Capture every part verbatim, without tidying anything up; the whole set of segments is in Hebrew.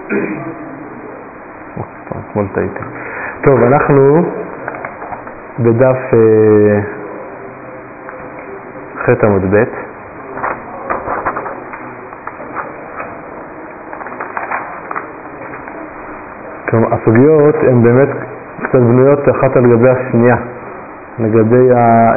אתמול טעיתי. טוב, אנחנו בדף ח' עמוד ב'. כלומר, הסוגיות הן באמת קצת בנויות אחת על גבי השנייה. לגבי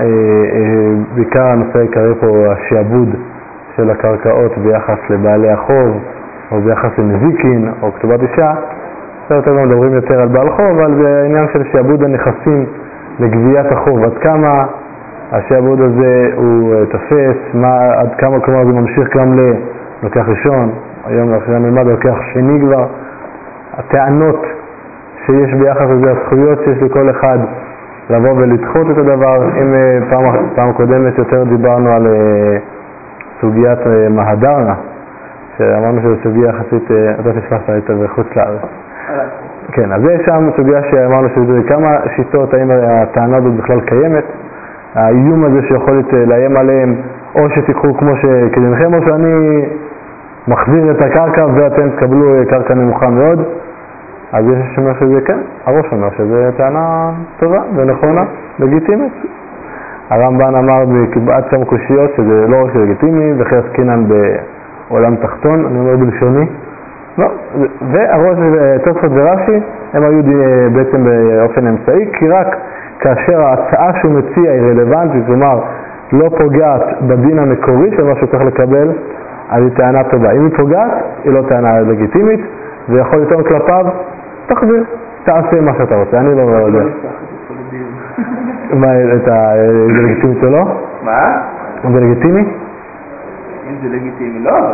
בעיקר הנושא העיקרי פה, השעבוד של הקרקעות ביחס לבעלי החוב, או ביחס לנזיקין, או כתובת אישה. יותר גם מדברים יותר על בעל חוב, אבל זה העניין של שעבוד הנכסים לגביית החוב. עד כמה השעבוד הזה הוא תפס, מה, עד כמה, כלומר זה ממשיך גם ללוקח ראשון, היום אחרי המלמד לוקח שני כבר. הטענות שיש ביחס לזה, הזכויות שיש לכל אחד לבוא ולדחות את הדבר. אם פעם, פעם קודמת יותר דיברנו על סוגיית מהדרנה, שאמרנו שזו סוגיה יחסית, אתה תשלחת הייתה בחוץ לארץ. כן, אז יש שם סוגיה שאמרנו שזה כמה שיטות, האם הטענה הזאת בכלל קיימת, האיום הזה שיכול לאיים עליהם, או שתיקחו כמו שכדינכם, או שאני מחזיר את הקרקע ואתם תקבלו קרקע נמוכה מאוד. אז יש שאומר שזה כן, הראש אומר שזה טענה טובה ונכונה, לגיטימית. הרמב"ן אמר עד כמה קושיות שזה לא רק לגיטימי, וכי עסקינן בעולם תחתון, אני אומר בלשוני. לא, והראש תוספות ורש"י הם היו בעצם באופן אמצעי, כי רק כאשר ההצעה שהוא מציע היא רלוונטית, כלומר לא פוגעת בדין המקורי של מה שהוא צריך לקבל, אז היא טענה טובה. אם היא פוגעת, היא לא טענה לגיטימית, ויכול לטעון כלפיו, תחזיר, תעשה מה שאתה רוצה, אני לא יודע. מה, זה לגיטימי או לא? מה? זה לגיטימי? אם זה לגיטימי, לא, אבל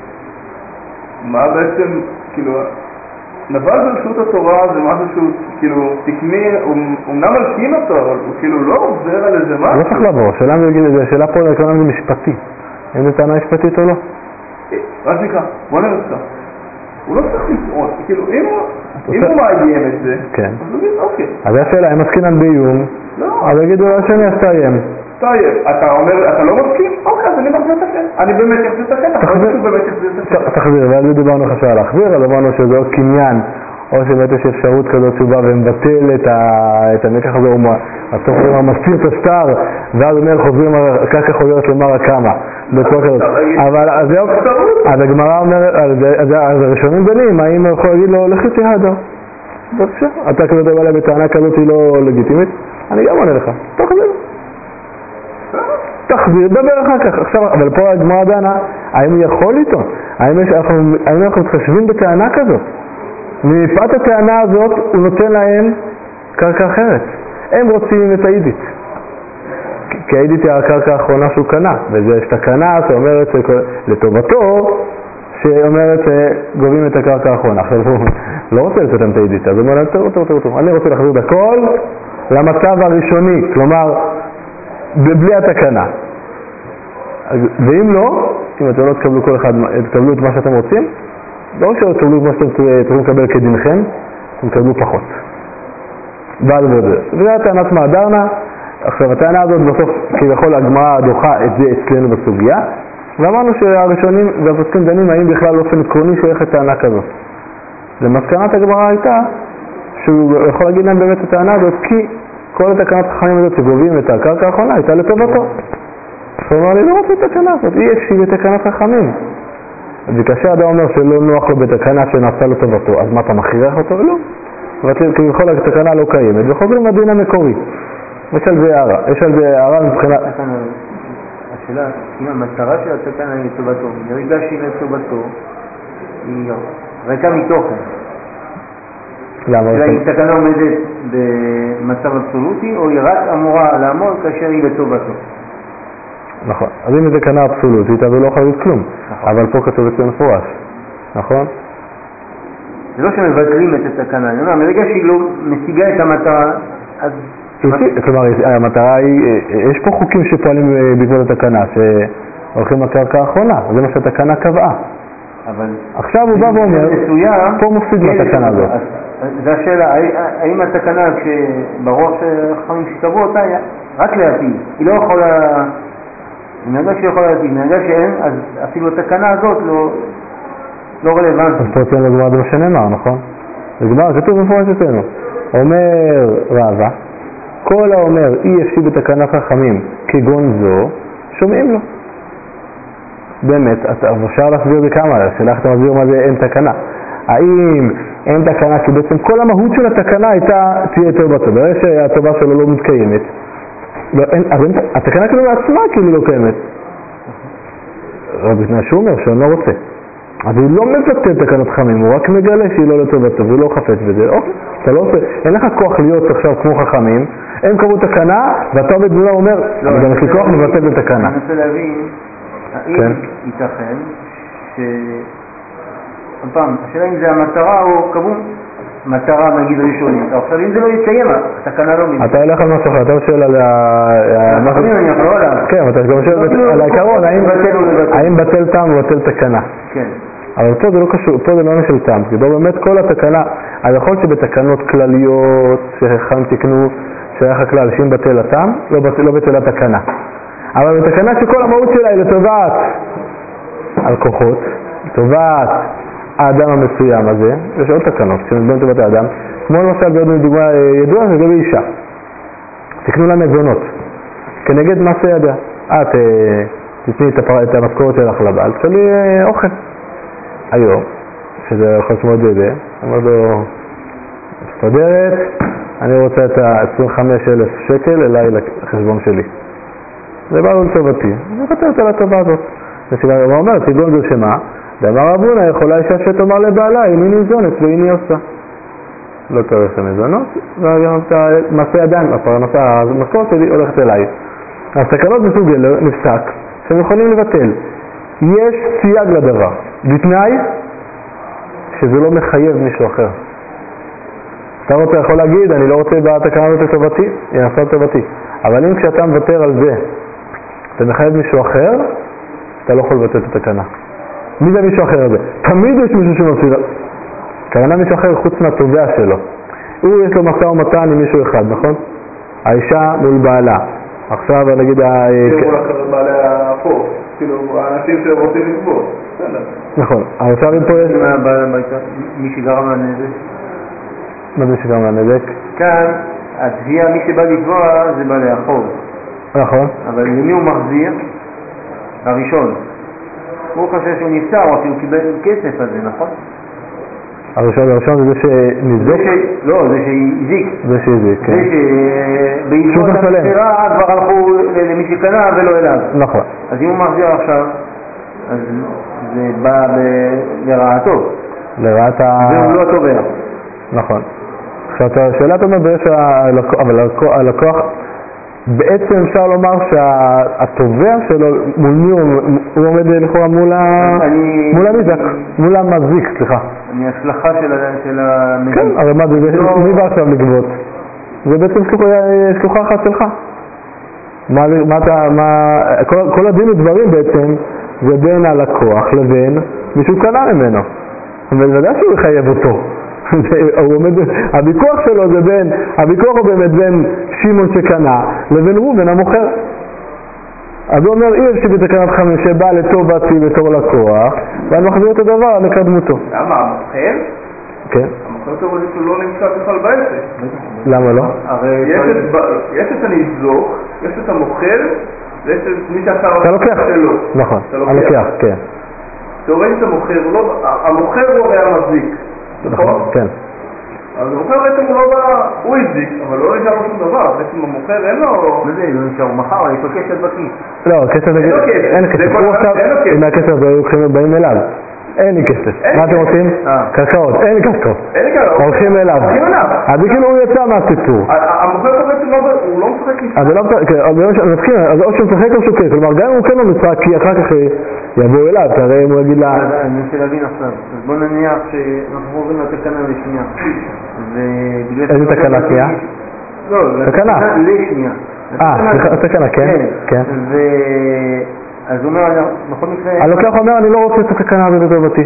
מה בעצם, כאילו, נבל ברשות התורה זה משהו שהוא, כאילו, תקמי, הוא אמנם מלכין אותו, אבל הוא כאילו לא עובר על איזה משהו. לא צריך לעבור, השאלה פה לכולם זה משפטי. אם זה טענה משפטית או לא? רק נקרא, בוא נראה אותך. הוא לא צריך לטעון, כאילו, אם הוא מאיים את זה, אז הוא יגיד, אוקיי. אז השאלה, הם מסכינן באיום, אז יגידו לה שאני אסתיים. תאיים, אתה אומר, אתה לא מסכים? אוקיי, אז אני מחזיר את השם. אני באמת יחזיר את השם, אחרי שהוא באמת יחזיר את השם. תחזיר, ועל זה דיברנו חשבה להחזיר, אז אמרנו שזה עוד קניין, או שבאמת יש אפשרות כזאת שהוא בא ומבטל את המקח הזה, הסוף הוא מסתיר את השטר, ואז אומר חוזרים, הקרקע חוזרת למראה כמה. אבל אז הגמרא אומרת, אז הראשונים דנים, האם הוא יכול להגיד לו, לכי תהדר. בבקשה, אתה כזה דבר לה בטענה כזאת היא לא לגיטימית, אני גם עונה לך, תחזיר. תחזיר, דבר אחר כך. עכשיו, אבל פה הגמרא דנה, האם הוא יכול איתו? האם אנחנו מתחשבים בטענה כזאת? מפאת הטענה הזאת הוא נותן להם קרקע אחרת. הם רוצים את האידית. כי האידית היא הקרקע האחרונה שהוא קנה, וזה יש תקנה שאומרת לטובתו, שאומרת שגובים את הקרקע האחרונה. עכשיו הוא לא רוצה לתת להם את האידית, אז הוא אומר להם, טוב, טוב, טוב, טוב, אני רוצה להחזיר את הכל למצב הראשוני, כלומר, בלי התקנה. ואם לא, אם אתם לא תקבלו כל אחד, תקבלו את מה שאתם רוצים, לא שלא תקבלו את מה שאתם צריכים לקבל כדינכם, אתם תקבלו פחות. ועד בזה. וזה הטענת מהדרנה. עכשיו, הטענה הזאת בסוף, כביכול הגמרא דוחה את זה אצלנו בסוגיה, ואמרנו שהראשונים והפוסקים דנים האם בכלל באופן עקרוני שייכת טענה כזאת. למסקנת הגמרא הייתה שהוא יכול להגיד להם באמת את הטענה הזאת, כי כל התקנת החכמים הזאת שגובים את הקרקע האחרונה הייתה לטובתו. הוא אומר לי, לא רוצה את התקנה הזאת, אי אפשי בתקנת חכמים. וכאשר אדם אומר שלא נוח לו בתקנה שנעשה לטובתו, אז מה, אתה מכריח אותו? לא. כביכול התקנה לא קיימת, וחוזרים לדין המקורי. יש על זה הערה, יש על זה הערה מבחינת... השאלה, אם המטרה של התקנה היא לטובתו, ברגע שהיא לטובתו, היא ריקה מתוכן. למה? היא תקנה עומדת במצב אבסולוטי, או היא רק אמורה לעמוד כאשר היא לטובתו. נכון, אז אם היא תקנה אבסולוטית, אז הוא לא יכול להיות כלום. אבל פה כתוב את זה מפורש, נכון? זה לא שמבטלים את התקנה, אני אומר, מרגע שהיא לא משיגה את המטרה, אז... כלומר, המטרה היא, יש פה חוקים שפועלים בעקבות התקנה, שהולכים לקרקע האחרונה, זה מה שהתקנה קבעה. אבל... עכשיו הוא בא ואומר, פה מפסיד מהתקנה הזאת. זה השאלה, האם התקנה שברוח החכמים שקבעו אותה, רק להטיל, היא לא יכולה... נרגע שהיא יכולה להטיל, נרגע שאין, אז אפילו התקנה הזאת לא... לא רלוונטי. אז פה אצלנו גמרא זה מה שנאמר, נכון? בגמרא כתוב מפורש אצלנו. אומר רבא, כל האומר אי אפשי בתקנת חכמים כגון זו, שומעים לו. באמת, אפשר להסביר בכמה, השאלה איך אתה מסביר מה זה אין תקנה. האם אין תקנה, כי בעצם כל המהות של התקנה הייתה תהיה טובתו, ברגע שהטובה שלו לא מתקיימת, התקנה כאילו מעצמה כאילו לא קיימת. רבי תנא שאומר שהוא לא רוצה, אז הוא לא מבטל תקנת חכמים, הוא רק מגלה שהיא לא לטובתו, והוא לא חפץ בזה. אוקיי, אתה לא עושה, אין לך כוח להיות עכשיו כמו חכמים, הם קראו תקנה, ואתה בגבולה אומר, אני גם יש לי כוח מבטל בתקנה. אני רוצה להבין, האם ייתכן ש... עוד פעם, השאלה אם זה המטרה או כמובן מטרה נגיד ראשונית, עכשיו אם זה לא יתקיים, התקנה לא מיד. אתה הולך על משהו אחר, אתה שואל על ה... אני יכול לא עליו. כן, אתה גם שואל על העיקרון, האם בטל טעם ובטל תקנה. כן. אבל פה זה לא קשור, פה זה לא נשל טעם, כי באמת כל התקנה, אז יכול להיות שבתקנות כלליות שחכמים תקנו, שייך הכלל, שאם בטל הטעם, לא בטל התקנה. אבל בתקנה שכל המהות שלה היא לטובת הלקוחות, לטובת האדם המסוים הזה, יש עוד תקנות, כשנדבר לטובת האדם, כמו למשל בעוד דוגמה ידועה, זה לגבי אישה. תקנו לה מזונות, כנגד מעשה ידיה. את תתני את המשכורת שלך לבעל, תשאלי אוכל. היום, שזה יכול להיות מאוד ידע, אומר לו, מסתדרת, אני רוצה את ה-עשרים וחמישה אלף שקל אליי לחשבון שלי. זה בא לו לטובתי, אני חותרת על הטובה הזאת. הוא אומר, תגון זו שמה, ואמר רבונה, יכולה אישה שתאמר לבעלה, הנה ניזונת והנה עושה. לא צריך למזונות, וגם את מעשה ידיים, הפרנסה, המשכורת שלי הולכת אליי. אז תקנות מסוג אלו נפסק, שהם יכולים לבטל. יש סייג לדבר, בתנאי שזה לא מחייב מישהו אחר. אתה רוצה יכול להגיד, אני לא רוצה בתקנה הזאת לטובתי, ינסה לטובתי. אבל אם כשאתה מוותר על זה, אתה מחייב מישהו אחר, אתה לא יכול לבטל את התקנה. מי זה מישהו אחר הזה? תמיד יש מישהו שמפסיד. כוונה מישהו אחר חוץ מהתובע שלו. הוא יש לו משא ומתן עם מישהו אחד, נכון? האישה מול בעלה. עכשיו נגיד ה... מול בעלי החוף. כאילו, האנשים שרוצים לגבות. נכון. עכשיו אם פה יש... מי שגרם לנזק? מה זה שגרם לנזק? כאן, התביעה, מי שבא לתבוע זה בעלי החוב. נכון. אבל למי הוא מחזיר? הראשון. הוא חושב שהוא נפטר, או שהוא קיבל כסף על זה, נכון? הראשון, הראשון זה זה שנזק? לא, זה שהזיק. זה שהזיק, כן. זה שבעקבות המסירה כבר הלכו למי שקנה ולא אליו. נכון. אז אם הוא מחזיר עכשיו, אז זה בא לרעתו. לרעת ה... והוא לא תובע. נכון. עכשיו, השאלה אתה אומר, אבל הלקוח... בעצם אפשר לומר שהתובע שלו, מול מי הוא עומד לכאורה מול המזיק, מול המזיק, סליחה. אני השלכה של המזיק. כן, אבל מה זה, מי בא עכשיו לגבות? זה בעצם שלוחה אחת שלך. כל הדין ודברים בעצם זה בין הלקוח לבין מישהו קנה ממנו. ולדעת שהוא יחייב אותו. הוויכוח שלו זה בין, הוויכוח הוא באמת בין שמעון שקנה לבין ראובן המוכר. אז הוא אומר, אי אפשר בתקנת חמש שבא לטובתי בתור לקוח, ואני מחזיר את הדבר לקדמותו. למה? המוכר? כן. המוכר קורא לי שהוא לא נמצא בכלל בעסק. למה לא? יש את הניזוק, יש את המוכר, ויש את מי שאחר אתה לוקח, נכון, אני לוקח, כן. תאורטית המוכר, המוכר הוא הרי המזיק. נכון, כן. אז המוכר בעצם הוא לא בא, הוא הזיק, אבל לא נשאר לו שום דבר, בעצם המוכר אין לו... מה זה, לא נשאר, הוא מחר, יש לו כסף בכיס. לא, כסף זה... אין כסף, הוא עכשיו, אם הכסף זה היו באים אליו. אין לי כסף. מה אתם רוצים? קרקעות, אין לי קרקעות. אין לי קרקעות. הולכים אליו. אז כאילו הוא יצא מהסיפור. המוכר פה בעצם הוא לא משחק משחק. אז לא משחק, אז או שהוא משחק או שהוא כן. כלומר, גם אם הוא כן לא משחק, כי אחר כך יבואו אליו, תראה אם הוא יגיד לה... אני רוצה להבין עכשיו. אז בוא נניח שאנחנו עוברים לתקנה לשנייה. איזה תקנה שנייה? לא, תקנה. לשנייה. אה, תקנה, כן. כן. אז הוא אומר, בכל מקרה... הלוקח אומר, אני לא רוצה את התקנה הזאת לטובתי.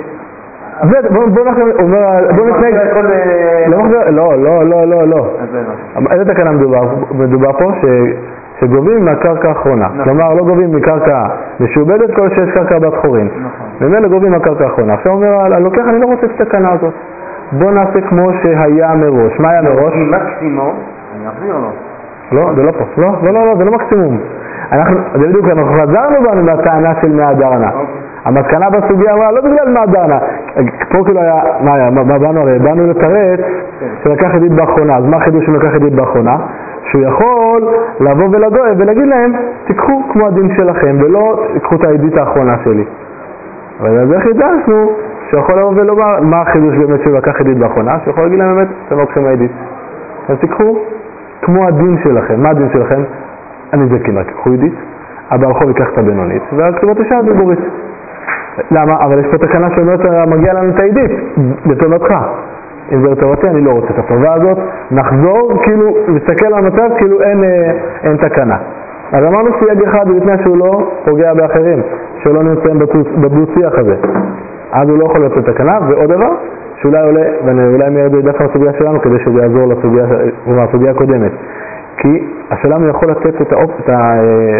בוא נתנהג... לא, לא, לא, לא, לא. איזה תקנה מדובר? מדובר פה שגובים מהקרקע האחרונה. כלומר, לא גובים מקרקע משועבדת כל שיש קרקע בת חורין. ומאלה גובים מהקרקע האחרונה. עכשיו אומר, הלוקח, אני לא רוצה את התקנה הזאת. בוא נעשה כמו שהיה מראש. מה היה מראש? מקסימום, אני אחזיר לו. לא, זה לא פה. לא, לא, לא, זה לא מקסימום. אנחנו, זה בדיוק, אנחנו חזרנו בנו מהטענה של מהדרנה. המסקנה בסוגיה אמרה, לא בגלל מהדרנה. פה כאילו היה, מה היה, מה באנו הרי? באנו לתרץ שלקח עדית באחרונה. אז מה החידוש שלקח עדית באחרונה? שהוא יכול לבוא ולגוע ולהגיד להם, תיקחו כמו הדין שלכם ולא תיקחו את העדית האחרונה שלי. אבל זה חידשנו שיכול לבוא ולומר מה החידוש באמת שהוא לקח עדית באחרונה, שיכול להגיד להם באמת, אתם לא לוקחים העדית. אז תיקחו כמו הדין שלכם. מה הדין שלכם? אני זה כמעט, תיקחו עדית, הבעל חוב ייקח את הבינונית והכתובת השעה דיבורית. למה? אבל יש פה תקנה שאומרת, מגיע לנו את העדית, לטובתך. אם זה לטובתי, אני לא רוצה את הטובה הזאת. נחזור, כאילו, מסתכל על המצב, כאילו אין, אין תקנה. אז אמרנו סייג אחד לפני שהוא לא פוגע באחרים, שלא נמצאים בדו-שיח הזה. אז הוא לא יכול להיות תקנה, ועוד דבר, שאולי עולה, ואולי מיירד דווקא הסוגיה שלנו, כדי שזה יעזור לסוגיה, לסוגיה הקודמת. כי השאלה הוא יכול לתת את האופציה,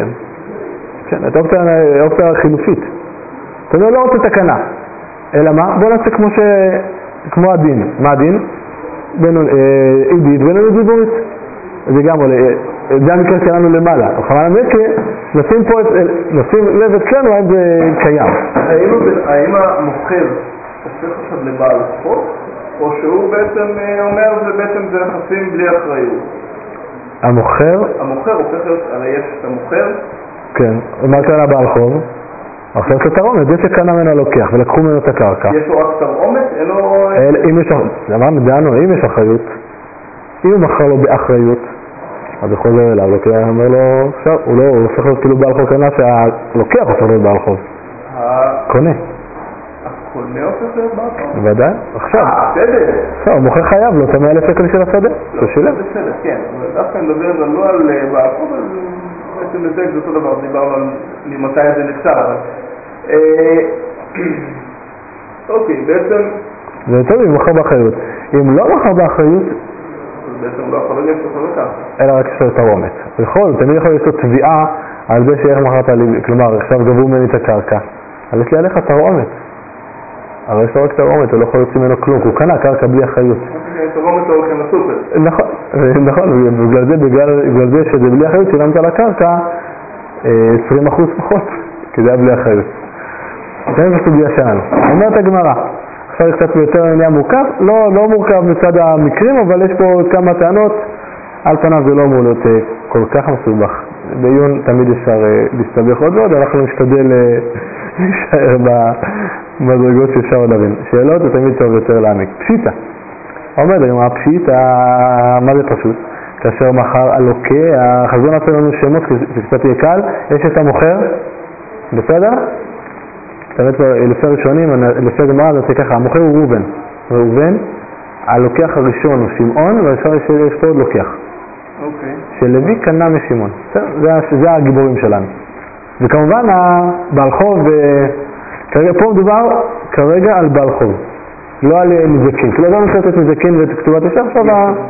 כן, את האופציה, האופציה החילופית. זאת אומרת, לא רוצה תקנה. אלא מה? בוא נעשה כמו ש... כמו הדין. מה הדין? עידית בינונית דיבורית. זה גם עולה, זה המקרה שלנו למעלה. אבל המקרה, נשים פה, נשים לב אצלנו, האם זה קיים. האם המוכר הופך עכשיו לבעל חוב, או שהוא בעצם אומר, זה בעצם זה נכסים בלי אחריות? המוכר? המוכר הופך להיות, הרי יש את המוכר? כן, מה קרה בעל חוב? עכשיו זה תרעומת, זה שקנה ממנו לוקח ולקחו ממנו את הקרקע. יש לו רק תרעומת? אין לו... אם יש, אמרנו, דענו, אם יש אחריות, אם הוא מכר לו באחריות, אז הוא חוזר אליו, לוקח, אומר לו, עכשיו, הוא לא, הוא הופך להיות כאילו בעל חוב קנה שהלוקח הופך להיות בעל חוב. קונה. הקונה הופך להיות בעל חוב? בוודאי, עכשיו. אה, בסדר. עכשיו, הוא מוכר חייב לו את המאה אלף שקל של השדה, הוא שילם. בסדר, כן. דווקא נדבר לא על בעל חוב, אבל בעצם לזה זה אותו דבר, דיברנו על ממתי זה נפסר, אבל... אוקיי, בעצם... זה טוב אם מכר באחריות. אם לא מכר באחריות... בעצם לא יכול להגיד שאתה לא כך. אלא רק יש לו תרעומת. יכול, תמיד יכול להיות תביעה על זה שאיך מכרת לי, כלומר, עכשיו גבו ממני את הקרקע. אבל יש לי עליך תרעומת. אבל יש לו רק תרעומת, הוא לא יכול להוציא ממנו כלום, הוא קנה קרקע בלי אחריות. תרעומת לא הולכים לסופר. נכון, נכון, בגלל זה, בגלל זה שזה בלי אחריות, שילמת על הקרקע עשרים אחוז פחות, כי זה היה בלי אחריות. זה הסוגיה שלנו. אומרת הגמרא, עכשיו קצת יותר נהיה מורכב, לא, לא מורכב מצד המקרים, אבל יש פה כמה טענות, על פניו זה לא אמור להיות כל כך מסובך. בעיון תמיד אפשר להסתבך עוד ועוד, אנחנו נשתדל להישאר במדרגות שאפשר להבין. שאלות זה תמיד טוב יותר להעמיק. פשיטה. אומרת הגמרא, פשיטה, מה זה פשוט? כאשר מחר הלוקח, אז בוא נעשה לנו שמות, כי קצת יהיה קל, יש את המוכר, בסדר? באמת לפי ראשונים, לפי הגמרא זה ככה, המוכר הוא ראובן. ראובן, הלוקח הראשון הוא שמעון, והראשון יש פה עוד לוקח. אוקיי. שלוי קנה משמעון. זה, זה הגיבורים שלנו. וכמובן הבעל חוב, כרגע פה מדובר כרגע על בעל חוב. לא על נזקין. כאילו גם נשארת את נזקין ואת כתובת ישר, עכשיו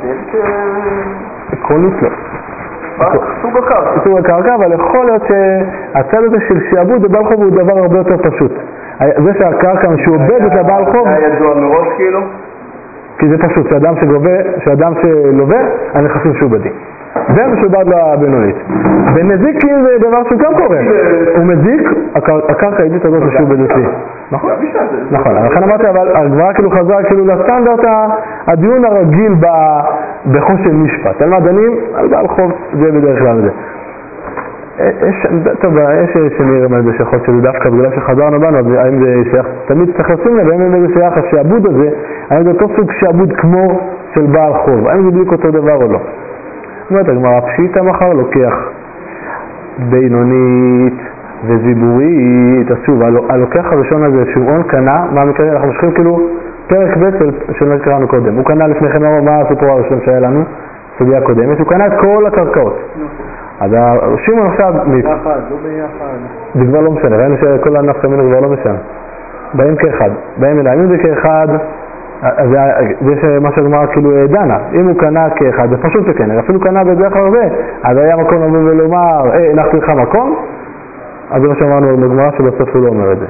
עקרונית לא. סוג הקרקע. סוג הקרקע, אבל יכול להיות שהצד הזה של שיעבוד לבעל חוב הוא דבר הרבה יותר פשוט. זה שהקרקע משועבדת לבעל חוב... היה ידוע מראש כאילו? כי זה פשוט, שאדם שגובה, שאדם שלווה, הנכסים משועבדים. זה משועבד לבינונית. בנזיקים זה דבר שגם קורה. הוא מזיק, הקרקע העדית הזאת משועבדת לי. נכון? נכון, לכן אמרתי, אבל הגמרא כאילו חזרה כאילו לסטנדרט הדיון הרגיל בחושן משפט. על מה דנים? על בעל חוב, זה בדרך כלל זה. יש, טוב, יש שנראה מה זה שיכול שזה דווקא בגלל שחזרנו בנו, האם זה שייך, תמיד צריך לשים לב, האם זה שייך השעבוד הזה, האם זה אותו סוג שעבוד כמו של בעל חוב, האם זה בדיוק אותו דבר או לא. זאת אומרת, הגמרא פשיטה מחר לוקח בינונית וזיבורית, אז שוב, הלוקח הראשון הזה, שמעון קנה, מה המקרה, אנחנו משכים כאילו פרק ב' של מה שקראנו קודם, הוא קנה לפני כן, מה הסיפור הראשון שהיה לנו, סוגיה קודמת, הוא קנה את כל הקרקעות. אז שמעון עכשיו... ביחד, לא ביחד. זה כבר לא משנה, ראינו שכל הנפקא מינו כבר לא משנה. באים כאחד, באים אליי, אם זה כאחד, אז זה מה שהגמרא כאילו דנה, אם הוא קנה כאחד, זה פשוט שכן, אפילו קנה בדרך הרבה, אז היה מקום לבוא ולומר, אה, הנחתי לך מקום, אז זה מה שאמרנו בגמרא שבסוף הוא לא אומר את זה.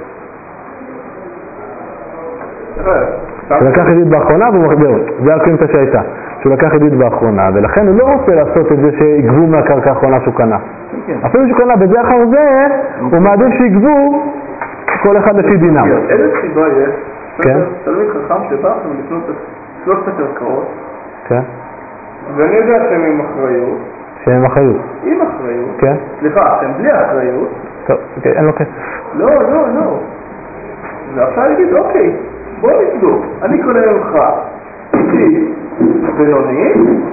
הוא לקח ידיד באחרונה והוא מחזיר, זה הקלימטה שהייתה, שהוא לקח ידיד באחרונה, ולכן הוא לא רוצה לעשות את זה שיגבו מהקרקע האחרונה שהוא קנה. אפילו שהוא קנה בדרך הרבה, הוא מעדיף שיגבו כל אחד לפי דינם. איזה סיבה יש? כן. תלמיד חכם שבא עכשיו לקנות שלושת הקרקעות, כן. ואני יודע שהם עם אחריות. שהם אחריות. עם אחריות. כן. סליחה, שהם בלי אחריות. טוב, אין לו כסף. לא, לא, לא. ועכשיו יגיד, אוקיי, בוא נבדוק. אני קונה ממך איתי בינוני,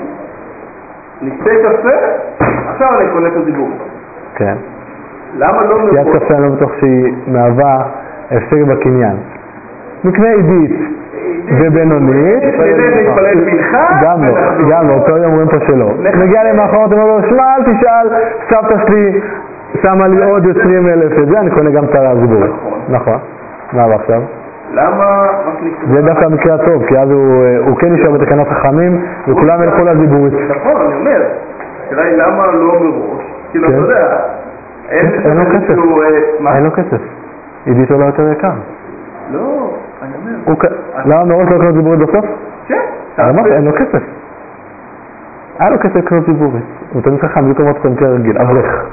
נשתה קפה, עכשיו אני קונה את הדיבור. כן. למה לא מראות? יד קפה אני לא בטוח שהיא מהווה הפסק בקניין. נקנה עידית ובינונית, גם לא, גם לא, אותו יום אומרים פה שלא. מגיע להם האחרונות, אני אומר לו, שמע, אל תשאל, סבתא שלי שמה לי עוד עשרים אלף את זה, אני קונה גם את הזיבור. נכון. מה הבא עכשיו? למה? זה דווקא המקרה הטוב, כי אז הוא כן נשאר בתקנת חכמים, וכולם ילכו לזיבורית. נכון, אני אומר, השאלה היא למה לא מראש? כאילו, אתה יודע, אין לו כסף, אין לו כסף. עידית עולה יותר יקר. לא, אני אומר. למה מראש לא קנות זיבורית בסוף? כן. אמרת, אין לו כסף. היה לו כסף לקנות זיבורית. הוא תמיד חכם, זה קומות כאן כרגיל, אברך.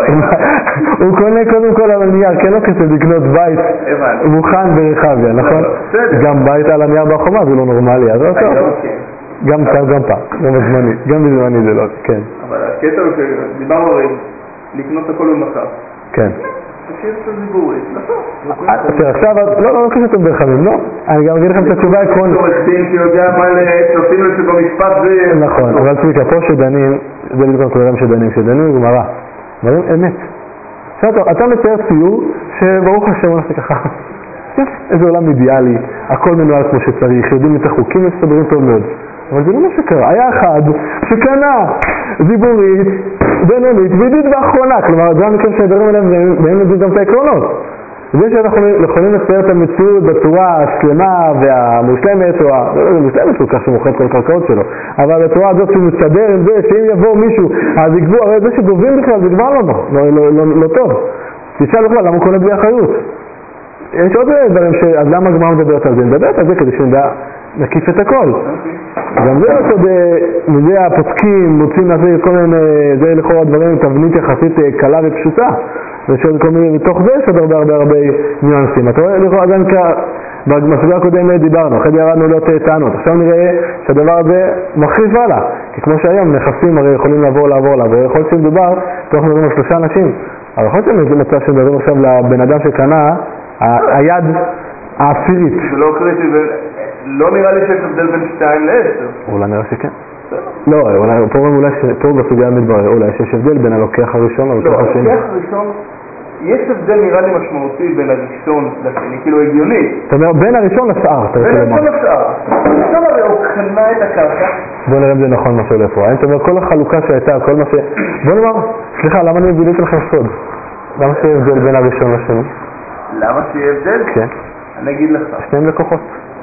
הוא קונה קודם כל על הנייר, כן לו כסף לקנות בית מוכן ברחביה, נכון? גם בית על הנייר בחומה זה לא נורמלי, אז לא טוב. גם פעם, גם פעם, גם בזמני, גם בזמני זה לא, כן. אבל הקטע הוא שדיברנו הרי לקנות הכל במצב. כן. תשאיר את הזיבורית, נכון. עכשיו, לא, לא קשתם ברחבים, לא. אני גם אגיד לכם את התשובה העקרונית. הוא מסכים שיודע מה שעושים לזה במשפט זה... נכון, אבל צביקה, פה שדנים, זה בדיוק כללים שדנים, שדנים גמרא. דברים אמת. עכשיו, אתה מתאר ציור שברוך השם הוא נעשה ככה. איזה עולם אידיאלי, הכל מנוהל כמו שצריך, יודעים את החוקים מסתדרים טוב מאוד. אבל זה לא מה שקרה, היה אחד שקנה זיבורית, בינונית ועידית באחרונה, כלומר זה המקרים שדברים עליהם והם יודעים גם את העקרונות. זה שאנחנו יכולים לצייר את המציאות בצורה השלמה והמושלמת, או המושלמת כל כך שמוכר את כל הקרקעות שלו, אבל בצורה הזאת שהוא מסתדר עם זה שאם יבוא מישהו אז יגבו, הרי זה שגובים בכלל זה כבר לא, לא, לא, לא, לא טוב. תשאל בכלל למה הוא קונה בלי אחריות. יש עוד דברים אז למה הגמרא מדברת על זה? מדברת על זה כדי שנדע נקיף את הכל. גם זה עוד מזה הפוסקים מוצאים לעשות כל מיני, זה לכאורה דברים תבנית יחסית קלה ופשוטה. ושעוד כל מיני, מתוך זה יש עוד הרבה הרבה הרבה ניואנסים. אתה רואה לכאורה גם בסוגיה הקודמת דיברנו, אחרי ירדנו לא טענות. עכשיו נראה שהדבר הזה מחריף הלאה. כי כמו שהיום נכסים הרי יכולים לעבור לעבור לעבור, יכול להיות שמדובר, תוך מדברים על שלושה אנשים. אבל יכול להיות שזה מצב שמדברים עכשיו לבן אדם שקנה, היד העשירית. זה לא קריטי, לא נראה לי שיש הבדל בין שתיים לעשר. אולי נראה שכן. לא, פה אולי פה בסוגיה מתברר, אולי שיש הבדל בין הלוקח הראשון ללוקח השני. לא, הלוקח הראשון, יש הבדל נראה לי משמעותי בין הראשון לשני, כאילו הגיוני. זאת אומרת, בין הראשון לשאר, אתה רוצה לומר. בין הראשון לשאר. הראשון הרי הוא קנה את הקרקע. בוא נראה אם זה נכון מה שהולך פה. זאת אומרת, כל החלוקה שהייתה, כל מה ש... בוא נאמר, סליחה, למה אני מבילית לכם סוד? למה שיהיה הבדל בין הראשון לשני? למה שיהיה הבדל? כן. אני אגיד לך. שניהם לקוחות.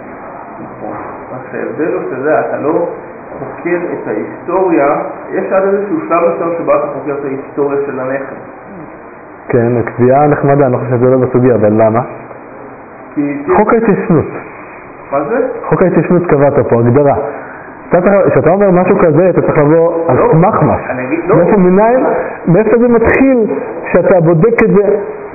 נכון. אז ההבדל הוא שזה, אתה לא חוקר את ההיסטוריה, יש עד איזשהו שלב מסוים שבה אתה חוקר את ההיסטוריה של הנכס. כן, קביעה נחמדה, אני חושב שזה לא בסוגיה, אבל למה? חוק ההתיישנות. מה זה? חוק ההתיישנות קבעת פה, הגדרה. כשאתה אומר משהו כזה, אתה צריך לבוא על סמך משהו. מאיפה מנהל, מאיפה זה מתחיל שאתה בודק את זה,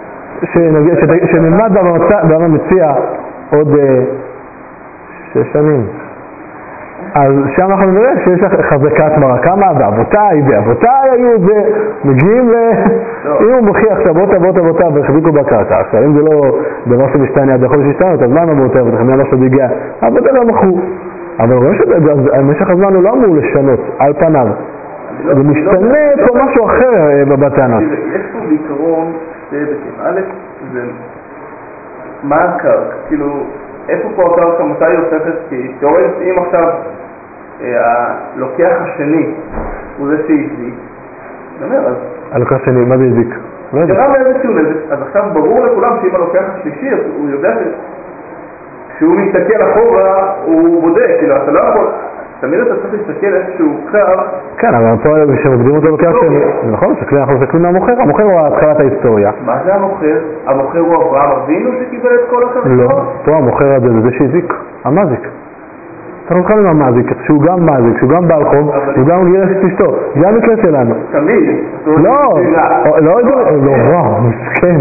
שנלמד במציע עוד שש שנים. אז שם אנחנו נראה שיש חזקת מראה כמה, ואבותיי, ואבותיי היו את זה, מגיעים ל... אם הוא מוכיח שאבות אבות אבותיו והחזיקו בקרקע, עכשיו אם זה לא דבר שמשתנה עד יכול להשתנות, אז מה הם אבותיו, ותכף מה שעוד הגיע, אבותיו לא מכו. אבל רואים שבמשך הזמן הוא לא אמור לשנות, על פניו. זה משתנה פה משהו אחר בטענות. יש פה בעיקרון שתי היבטים. א', זה מה הקרקע, כאילו... איפה פה הקרקע, מתי היא הופכת? כי תיאורטית אם עכשיו הלוקח השני הוא זה שהזיק, אני אומר אז... הלוקח השני, מה זה הזיק? גרם לאיזשהו נזק, אז עכשיו ברור לכולם שאם הלוקח השלישי הוא יודע ש... כשהוא מסתכל אחורה, הוא בודק, כאילו, אתה לא יכול, תמיד אתה צריך להסתכל איזשהו קו. כן, אבל פה כשמקדים אותו לוקח שני, נכון, אנחנו מסתכלים מהמוכר, המוכר הוא התחלת ההיסטוריה. מה זה המוכר? המוכר הוא אברהם אבינו שקיבל את כל הקרקעות? לא, פה המוכר הזה זה שהזיק, המזיק. אנחנו מתחילים עם המזיק, שהוא גם מזיק, שהוא גם בעל חוב, הוא גם גירש את אשתו, זה המקרה שלנו. תמיד. לא, לא, לא, וואו, מסכן.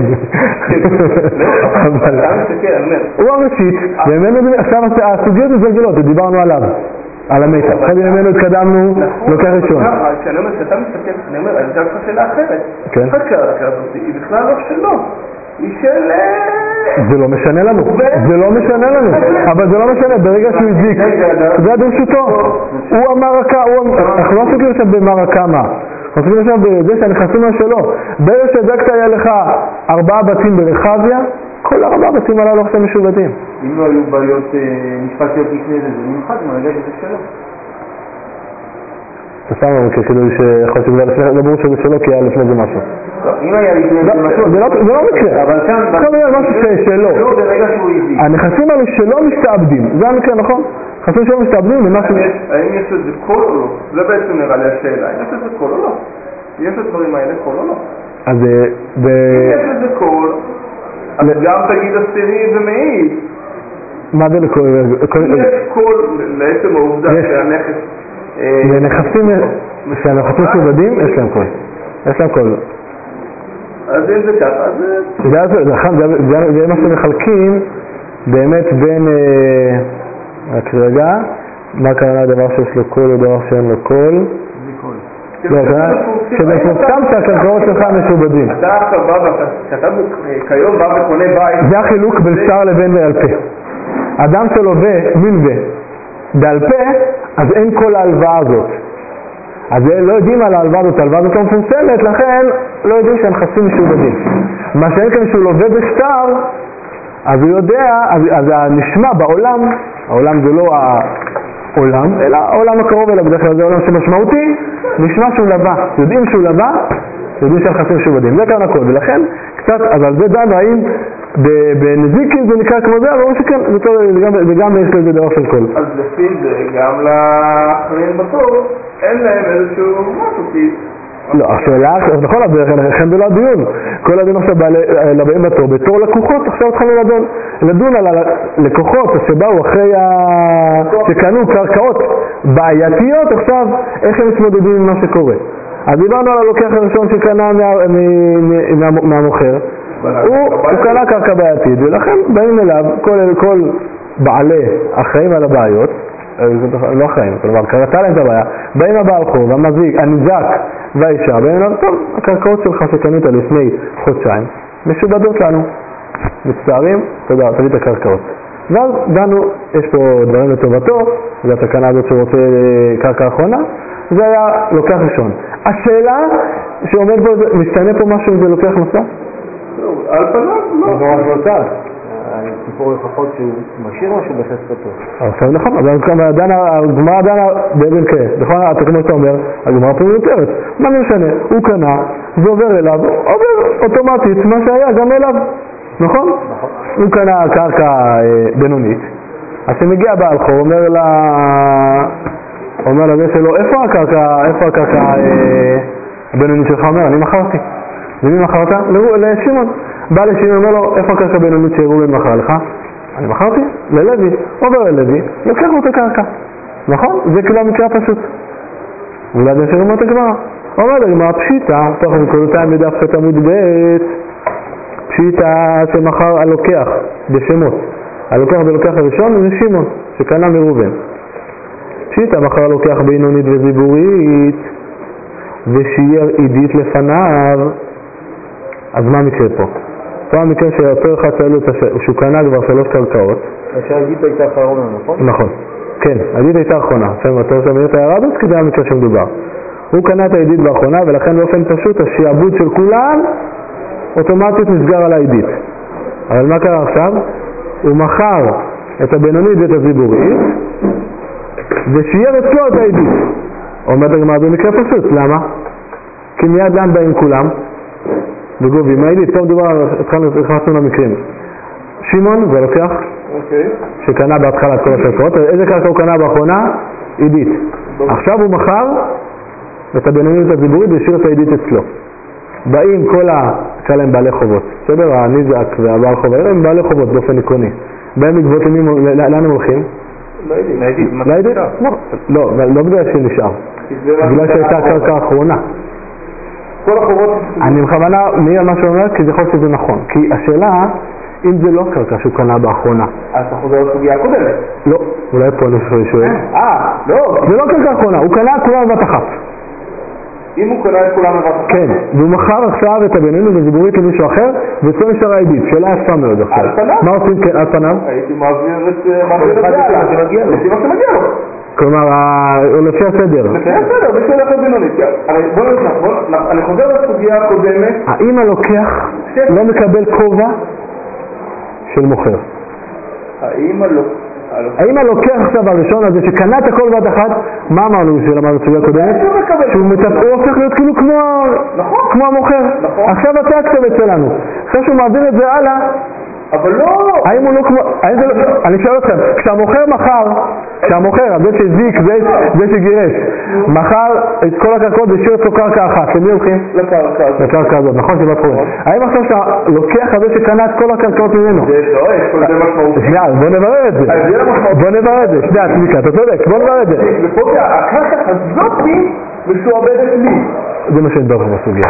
הוא הראשית, עכשיו הסוגיות מזלגלות, דיברנו עליו, על המתה. אחרי ממנו התקדמנו, לוקח ראשון. כשאני אומר, כשאתה מסתכל, אני אומר, אני אגב לך שאלה אחרת. כן. הקרקע הזאת היא בכלל לא שלו. היא של... זה לא משנה לנו, זה לא משנה לנו, אבל זה לא משנה, ברגע שהוא הזיק, זה ברשותו, הוא המרקה, אנחנו לא עסוקים עכשיו במרקה מה, אנחנו עסוקים עכשיו בזה שהנכסים הם שלו, ברגע שהזקת היה לך ארבעה בתים ברחביה, כל ארבעה בתים הללו עכשיו משובדים. אם לא היו בעיות משפטיות לפני זה, זה נמחד, מה רגע שזה שלו. אתה שם לנו כאילו שיכול להיות שזה לא ברור שזה שלו כי היה לפני זה משהו. אם היה לפני זה משהו... זה לא מקרה. אבל כאן... כאן היה משהו שלו. לא, ברגע שהוא הזיק. הנכסים האלו שלא משתעבדים. זה המקרה, נכון? נכסים שלא משתעבדים למשהו... האם יש לזה קול או לא? זה בעצם נראה לי השאלה. האם יש לזה קול או לא? יש לדברים האלה קול או לא? אז... אם יש לזה קול, אז גם תגיד עשירי ומעיד. מה זה לקול? אם יש קול לעצם העובדה שהנכס... לנכסים שהנכסים משובדים, יש להם קול. יש להם קול. אז אם זה ככה, אז... זה מה שמחלקים באמת בין... רק רגע, מה קרה לדבר שיש לו קול או דבר שאין לו קול? לא, שזה מפורסם שהקרקעות שלך משובדים. אתה עכשיו בא, כשאתה כיום בא וקונה בית... זה החילוק בין שר לבין בעל פה. אדם שלווה מלווה בעל פה, אז אין כל ההלוואה הזאת. אז לא יודעים על ההלוואה הזאת, ההלוואה הזאת לא מפורסמת, לכן לא יודעים שהנכסים משובדים. מה שאין כאן שהוא לווה בשטר, אז הוא יודע, אז, אז הנשמע בעולם, העולם זה לא העולם, אלא העולם הקרוב אליו, בדרך כלל זה עולם שמשמעותי, נשמע שהוא לווה. יודעים שהוא לווה, יודעים שהנכסים משובדים. זה כאן הכל, ולכן קצת, אז על זה דנו, האם בנזיקים זה נקרא כמו זה, אבל הוא שכן, וגם יש לזה דבר של קול. אז לפי זה, גם לאחרים בתור, אין להם איזשהו משהו, כי... לא, השאלה, נכון, לכן זה לא הדיון. כל הדיון עכשיו לבאים בתור, בתור לקוחות, עכשיו התחלנו לדון. לדון על הלקוחות שבאו אחרי שקנו קרקעות בעייתיות, עכשיו איך הם מתמודדים עם מה שקורה. אז דיברנו על הלוקח הראשון שקנה מהמוכר, הוא קנה קרקע בעייתית, ולכן באים אליו כל בעלי החיים על הבעיות, לא חיים, כלומר, קרתה להם את הבעיה, באים הבעל חוב, המזיק, הנזק והאישה, באים אליו, טוב, הקרקעות שלך שקנית לפני חודשיים, משובדות לנו, מצטערים, תודה, תביא את הקרקעות. ואז דנו, יש פה דברים לטובתו, זו התקנה הזאת שרוצה קרקע האחרונה, זה היה לוקח ראשון. השאלה שעומד בו, משתנה פה משהו אם זה לוקח נוסף? על פניו, לא. זה רק נוסף. הסיפור לפחות שהוא משאיר משהו בחסקתו. עכשיו נכון, אבל הגמרא דנה באבן כעת. נכון, אתה כמו שאתה אומר, הגמרא פה מיותרת. מה משנה? הוא קנה, זה עובר אליו, עובר אוטומטית מה שהיה גם אליו. נכון? נכון. הוא קנה קרקע בינונית, אז שמגיע בעל חוב, אומר לה... אומר לזה שלו, איפה הקרקע, איפה הקרקע הבינונית שלך? אומר, אני מכרתי. ומי מכרת? לשימון. בא לשימון, אומר לו, איפה הקרקע הבינונית שראובן מכר לך? אני מכרתי? ללוי. עובר ללוי, לוקח לו את הקרקע. נכון? זה כאילו המקרה פשוט. אולי זה שרמות הגמרא. אומר לגמרא, פשיטה, תוך מקורותיים בדף ח' עמוד ב', פשיטה שמכר הלוקח בשמות. הלוקח בלוקח הראשון זה שימון, שקנה מראובן. פשיטה מחר לוקח בינונית וזיבורית ושייר עידית לפניו. אז מה המקרה פה? פה המקרה שאותו אחד שאלו שהוא קנה כבר שלוש קרקעות. שהעידית הייתה אחרונה, נכון? נכון, כן, העידית הייתה אחרונה. עכשיו אתה רוצה את ההערה הזאת כי זה המקרה שמדובר. הוא קנה את העידית באחרונה ולכן באופן פשוט השיעבוד של כולם אוטומטית נסגר על העידית. אבל מה קרה עכשיו? הוא מכר את הבינונית ואת הזיבורית ושייר אצלו את העידית. אומרת הגמרא זה מקרה פשוט, למה? כי מיד לאן באים כולם? וגובים, העידית, טוב מדובר, התחלנו למקרים. שמעון, זה לוקח אוקיי. שקנה בהתחלה את כל הקרקעות. איזה קרקע הוא קנה באחרונה? עידית. עכשיו הוא מכר את הבינוניות הציבורית והשאיר את העידית אצלו. באים כל ה... קרא להם בעלי חובות. בסדר? הניזק והבעל חובה, הם בעלי חובות באופן עקרוני. באים לגבות לאן הם הולכים? לעידית. לעידית? לא, לא בגלל שנשאר. בגלל שהייתה הקרקע האחרונה. כל החובות... אני בכוונה מי על מה שאומר, כי זה יכול שזה נכון. כי השאלה, אם זה לא קרקע שהוא קנה באחרונה. אז אתה חוזר לסוגיה הקודמת. לא, אולי פה אני שואל. אה, לא. זה לא קרקע האחרונה, הוא קנה כולם בבת אחת. אם הוא קנה את כולם בבת אחת? כן, והוא מכר עכשיו את הבינוניות הציבורית למישהו אחר, ואצלו נשאר העידית, שאלה יפה מאוד עכשיו. על פניו? מה עושים על פניו? הייתי מעביר את זה לפי מה שמגיע לו. כלומר, לפי הסדר. לפי הסדר, מי שהולך לבינונית. בוא נשמע, אני חוזר לסוגיה הקודמת. האם הלוקח לא מקבל כובע של מוכר? האם הלוקח... האם הלוקח עכשיו הראשון הזה שקנה את הכל בת אחת, מה אמרנו שלמד בסוגיה הקודמת? שהוא הופך להיות כאילו כמו המוכר. עכשיו אתה הכתובת שלנו. עכשיו שהוא מעביר את זה הלאה, אבל לא... האם הוא לא כמו... אני שואל אתכם, כשהמוכר מחר, כשהמוכר, זה שזיק, זה שגירש, מחר את כל הקרקעות והשאיר אצלו קרקע אחת, למי הולכים? לקרקע הזאת. לקרקע הזאת, נכון שבאת חורין. האם עכשיו שהלוקח הזה שקנה את כל הקרקעות ממנו? זה לא, יש כל זה משמעותי. שנייה, בוא נברר את זה. בוא נברר את זה. שנייה, צביקה, אתה צודק, בוא נברר את זה. ופה הקרקע הזאת משועבדת לי. זה מה שנדבר בסוגיה.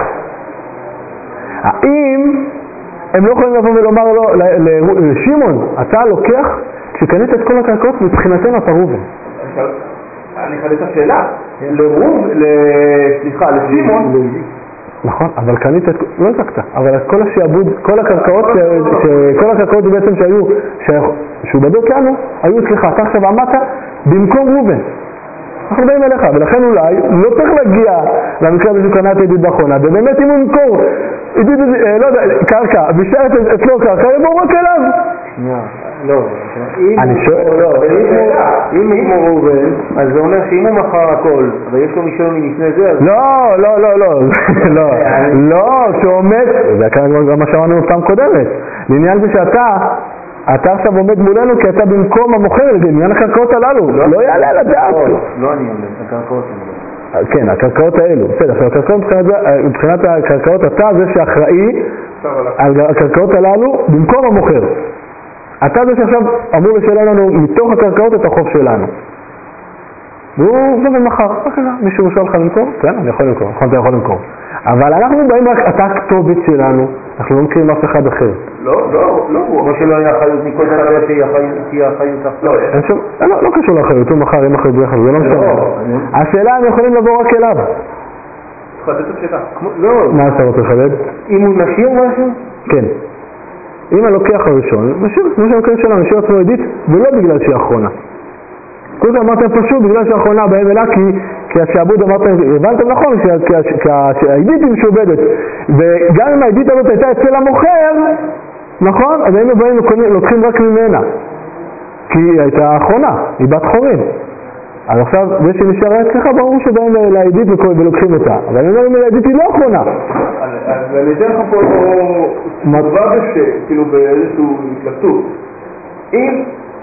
האם הם לא יכולים לבוא ולומר לו, לשמעון, אתה לוקח, כשקנית את כל הקרקעות, מבחינתנו אתה ראובן. אני חדש את השאלה. לרוב, סליחה, לשמעון. נכון, אבל קנית את, לא הזקת, אבל כל השעבוד, כל הקרקעות, כל הקרקעות בעצם שהיו, שעובדות לנו, היו אצלך, אתה עכשיו עמדת במקום ראובן. אנחנו באים אליך, ולכן אולי לא צריך להגיע למקרה הזה שקנה את עידית באחרונה, ובאמת אם הוא ימכור עידית, לא יודע, קרקע, בשארת אצלו קרקע, יבואו רק אליו. שנייה, לא, אני שואל, אם הוא כמו ראובן, אז זה אומר שאם הוא מכר הכל, אבל יש לו מישהו מלפני זה, אז... לא, לא, לא, לא, לא, לא, שעומד, זה גם מה שאמרנו פעם קודמת, לעניין זה שאתה, אתה עכשיו עומד מולנו כי אתה במקום המוכר לעניין הקרקעות הללו, לא יעלה על הדעת. לא אני עומד, הקרקעות האלו. כן, הקרקעות האלו, בסדר, עכשיו הקרקעות מבחינת הקרקעות, אתה זה שאחראי על הקרקעות הללו במקום המוכר. אתה זה שעכשיו אמור לשאלה לנו מתוך הקרקעות את החוב שלנו. והוא זה ומחר, מישהו שואל לך למכור? כן, אני יכול למכור, נכון, אתה יכול למכור. אבל אנחנו באים רק, אתה הכתובת שלנו, אנחנו לא מכירים אף אחד אחר. לא, לא, לא. כמו שלא היה אחריות מכל אחד שתהיה אחריות אחת. לא, לא קשור לאחריות, הוא מחר, אם אחריות ביחד, זה לא משנה. השאלה, הם יכולים לבוא רק אליו. תחדד את השאלה. מה אתה רוצה לחדד? אם הוא משאיר משהו? כן. אם הלוקח הראשון, משאיר, כמו שהמקרה שלנו, משאיר עצמו עידית, ולא בגלל שהיא האחרונה. כל זה אמרתם פשוט בגלל שהאחרונה בהם אלה, כי, כי השעבוד אמרתם, הבנתם נכון, כי העידית היא משועבדת, וגם אם העידית הזאת הייתה אצל המוכר, נכון? אז היינו באים לוקחים רק ממנה, כי היא הייתה האחרונה, היא בת חורין. אז עכשיו, זה שנשארה אצלך, ברור שבאים לעידית ולוקחים אותה, אבל אני אומר, אם העידית היא לא האחרונה. אז אני אתן לך פה תגובה כאילו באיזשהו התלבטות. אם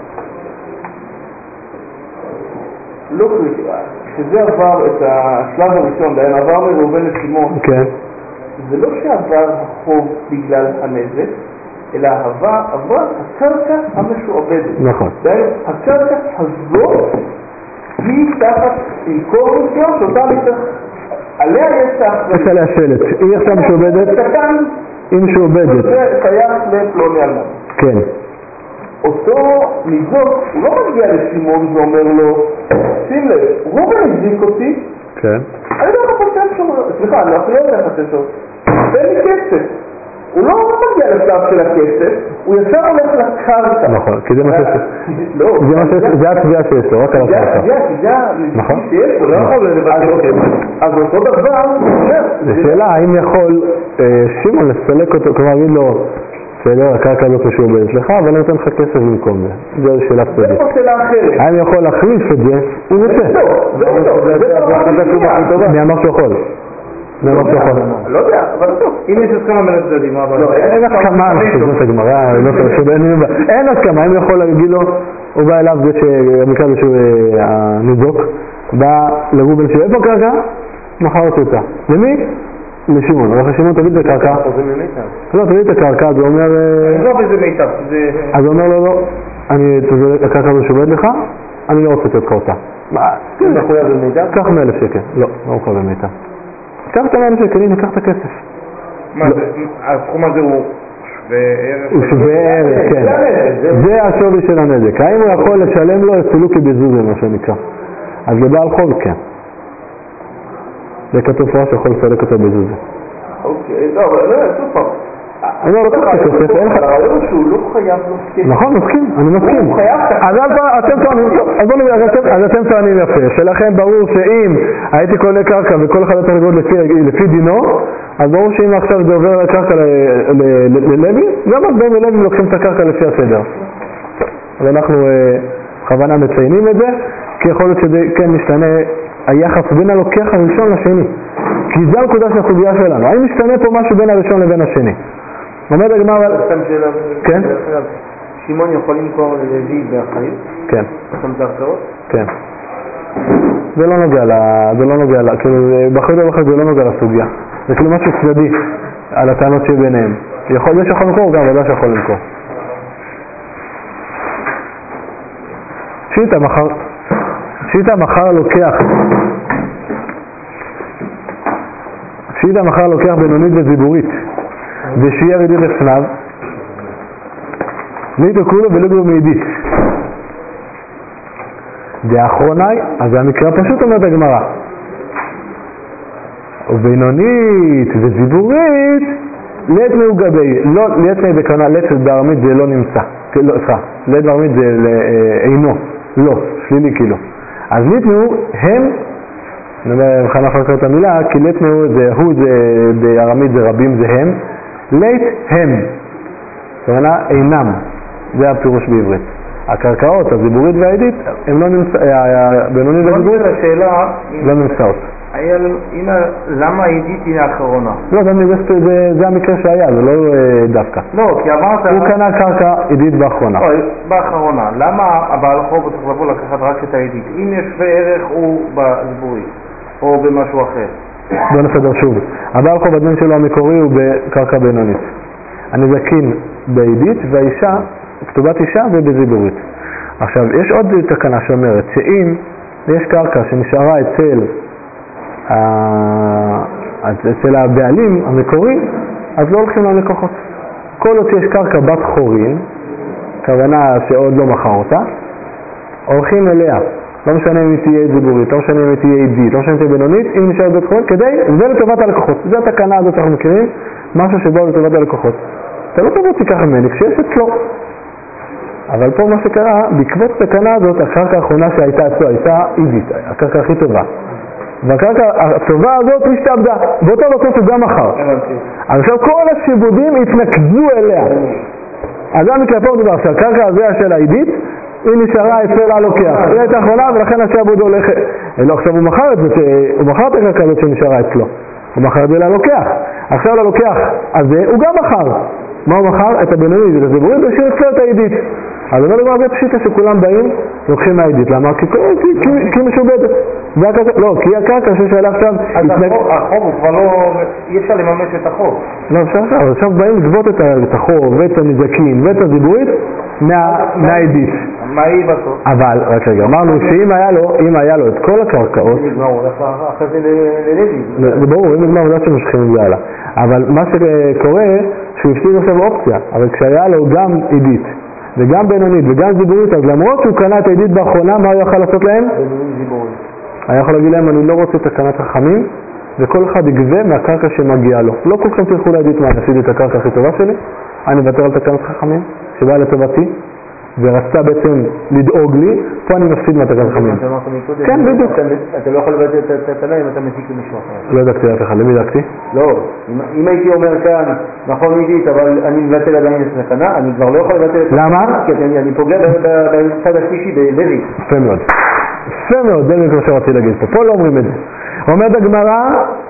לא קריטי, כשזה עבר את השלב הראשון, דהן עבר מראובן לשמעון, כן. זה לא שעבר החוב בגלל הנזק, אלא עבר, עבר הקרקע המשועבדת. נכון. דהן הקרקע הזאת היא תחת עיקור מסוים שאותה מצטרך, עליה יש תחת... יש עליה שלט, היא עכשיו משועבדת? קטן. היא משועבדת. זה שייך לפלוני אלמון. כן. אותו ניזוק, הוא לא מגיע לשמעון ואומר לו, שים לב, הוא מזיק אותי, כן. אני לא יכול לתת שום, סליחה, אני לא יכול לתת שום, תן לי כסף. הוא לא מגיע לשלב של הכסף, הוא ישר הולך לקרקע. נכון, כי זה מה שיש לו. זה התביעה שיש לו, רק על הקרקע. זה התביעה שיש לו, לא יכול לבטל. אז אותו דבר, זה שאלה, האם יכול שמעון לסלק אותו, כלומר, להגיד לו, בסדר, הקרקע הזאת משועבדת לך, אבל אני נותן לך כסף במקום זה. זו שאלה פסדית. זה פה שאלה אחרת. האם יכול להחליף את זה? הוא רוצה. זה טוב, זה טוב. מי אמר שהוא יכול? זה לא פחות. לא יודע, אבל טוב. אם יש הסכמה בין הצדדים, מה הבעיה? אין הסכמה, זאת הגמרא, אין הסכמה, אם יכול להגיד לו, הוא בא אליו, זה שהמקרה זה שהוא הניזוק, בא לרובן שהוא איפה קרקע, מחר אותה. למי? לשמעון, אבל שמעון תביא את הקרקע. לא, תביא את הקרקע, אז הוא אומר... לא, וזה מיטב. אז הוא אומר לו, לא, הקרקע הזו שובד לך, אני לא רוצה לתת לך אותה. זה מחויב במיטב? קח מאלף שקל. לא, לא מחויב במיטב. קח את מאלף שקל, הנה, קח את הכסף. מה, הסכום הזה הוא שווה ערך? הוא שווה ערך, כן. זה השווי של הנזק. האם הוא יכול לשלם לו אפילו כבזוזה, מה שנקרא. אז לבעל חוב, כן. זה כתוב פה שיכול לסלק אותו בזוזה. אוקיי, לא, אבל לא, סוף פעם. אני לא לוקח את הכסף, אין לך... הרעיון שהוא לא חייב לו כסף. נכון, מסכים, אני מסכים. הוא חייב את אז אתם טוענים, אז אתם טוענים יפה, שלכם ברור שאם הייתי קונה קרקע וכל אחד צריך לגבות לפי דינו, אז ברור שאם עכשיו זה עובר לקרקע ללוי, גם אז בין ללוי לוקחים את הקרקע לפי הסדר. אז אנחנו בכוונה מציינים את זה, כי יכול להיות שזה כן משתנה היחס בין הלוקח הראשון לשני. כי זה הנקודה של הסוגיה שלנו. האם משתנה פה משהו בין הראשון לבין השני? אומר הגמרא אבל... כן? שמעון יכול למכור ללוי באחריות? כן. שם קרקעות? כן. זה לא נוגע, זה לא נוגע, כאילו באחריות ובאחריות זה לא נוגע לסוגיה. זה כאילו משהו צדדי על הטענות שביניהם. יכול, זה שיכול למכור, גם ודאי שיכול למכור. שיטה מחר, שיטה מחר לוקח, שיטה מחר לוקח בינונית וזיבורית, ושיהיה רדיד לפניו, ליטו כולו ולגלו מידית. דאחרוני, אז זה המקרה פשוט אומרת הגמרא. ובינונית וזיבורית, לית מאו גבי, לא, לית מאו בקנה, לית בארמית זה לא נמצא, לא, סליחה, לית בארמית זה אינו, לא, שלילי כאילו. אז לית מאו הם, אני אומר, בכלל אחר כך את המילה, כי לית מאו זה, הוא זה, בארמית זה רבים זה הם, לית הם, זאת אומרת, אינם, זה הפירוש בעברית. הקרקעות, הזיבורית והעדית, הם לא נמצא, הבינונית והזיבורית, לא נמצאות. למה העדית היא האחרונה? לא, זה המקרה שהיה, זה לא דווקא. לא, כי אמרת... הוא קנה קרקע עדית באחרונה. לא, באחרונה. למה הבעל חוב צריך לבוא לקחת רק את העדית? אם יש שווה ערך הוא בזיבורית, או במשהו אחר. בוא נסדר שוב. הבעל חוב הדין שלו המקורי הוא בקרקע בינונית. הנזקין בעדית והאישה, כתובת אישה ובזיבורית. עכשיו, יש עוד תקנה שאומרת שאם יש קרקע שנשארה אצל אצל הבעלים המקורי, אז לא הולכים ללקוחות. כל עוד שיש קרקע בת חורין, כוונה שעוד לא מכר אותה, הולכים אליה. לא משנה אם היא תהיה זיבורית, לא משנה אם היא תהיה עדית, לא משנה אם תהיה בינונית, אם נשאר בת חורין, כדי, זה לטובת הלקוחות. זו התקנה הזאת שאנחנו מכירים, משהו שבא לטובת הלקוחות. אתה לא תבוא תיקח ממני כשיש אצלו. אבל פה מה שקרה, בעקבות התקנה הזאת, הקרקע האחרונה שהייתה אצלו הייתה עדית, הקרקע הכי טובה. והקרקע הטובה הזאת השתעבדה, באותו בקוס הוא גם מחר. אז עכשיו כל השיבודים התנקזו אליה. אז זה המקרה פה מדבר, שהקרקע הזה של העדית, היא נשארה אצל הלוקח. היא הייתה אחרונה ולכן השיבוד הולך... לא, עכשיו הוא מכר את זה, הוא מכר את הקרקע הזאת שנשארה אצלו. הוא מכר את זה ללוקח. עכשיו ללוקח הזה הוא גם מכר. מה הוא מכר? את הבינונית, את הזיבורית, והשאיר אצלו את העדית. אז אומר לגמרי, זה פשיטה שכולם באים, לוקחים מהעדית. למה? כי היא משובדת. לא, כי הקרקע ששאלה עכשיו... אז החוב הוא כבר לא... אי אפשר לממש את החוב. לא, אפשר עכשיו. אז עכשיו באים לגבות את החוב ואת הנזקים ואת הזיבורית מהעדית. מה היא בסוף? אבל, רק רגע, אמרנו שאם היה לו, אם היה לו את כל הקרקעות... אם נגמר, הוא הולך אחרי זה ללוי. זה ברור, אם נגמר, הוא לא שמשכים את זה הלאה. אבל מה שקורה, שהוא הפסיד עכשיו אופציה. אבל כשהיה לו גם עדית, וגם בינונית וגם זיבורית, אז למרות שהוא קנה את העדית באחרונה, מה הוא יכול לעשות להם? היה יכול להגיד להם, אני לא רוצה תקנת חכמים, וכל אחד יגבה מהקרקע שמגיעה לו. לא כולכם תלכו לעדית מה, נפסיד את הקרקע הכי טובה שלי, אני מוותר על תקנת חכמים, שבאה לטובתי, ורצתה בעצם לדאוג לי, פה אני מפסיד מהתקנת חכמים. כן, בדיוק. אתה לא יכול לבטל את התנה אם אתה מסיק למישהו אחר. לא ידקתי לאף אחד, למי ידקתי? לא, אם הייתי אומר כאן, נכון עדית, אבל אני מבטל עדיין את התקנה, אני כבר לא יכול לבטל את התקנה. למה? כי אני פוגע בצד השלישי בלוי. יפה מאוד. יפה מאוד, זה כמו שרציתי להגיד פה. פה לא אומרים את זה. אומרת הגמרא,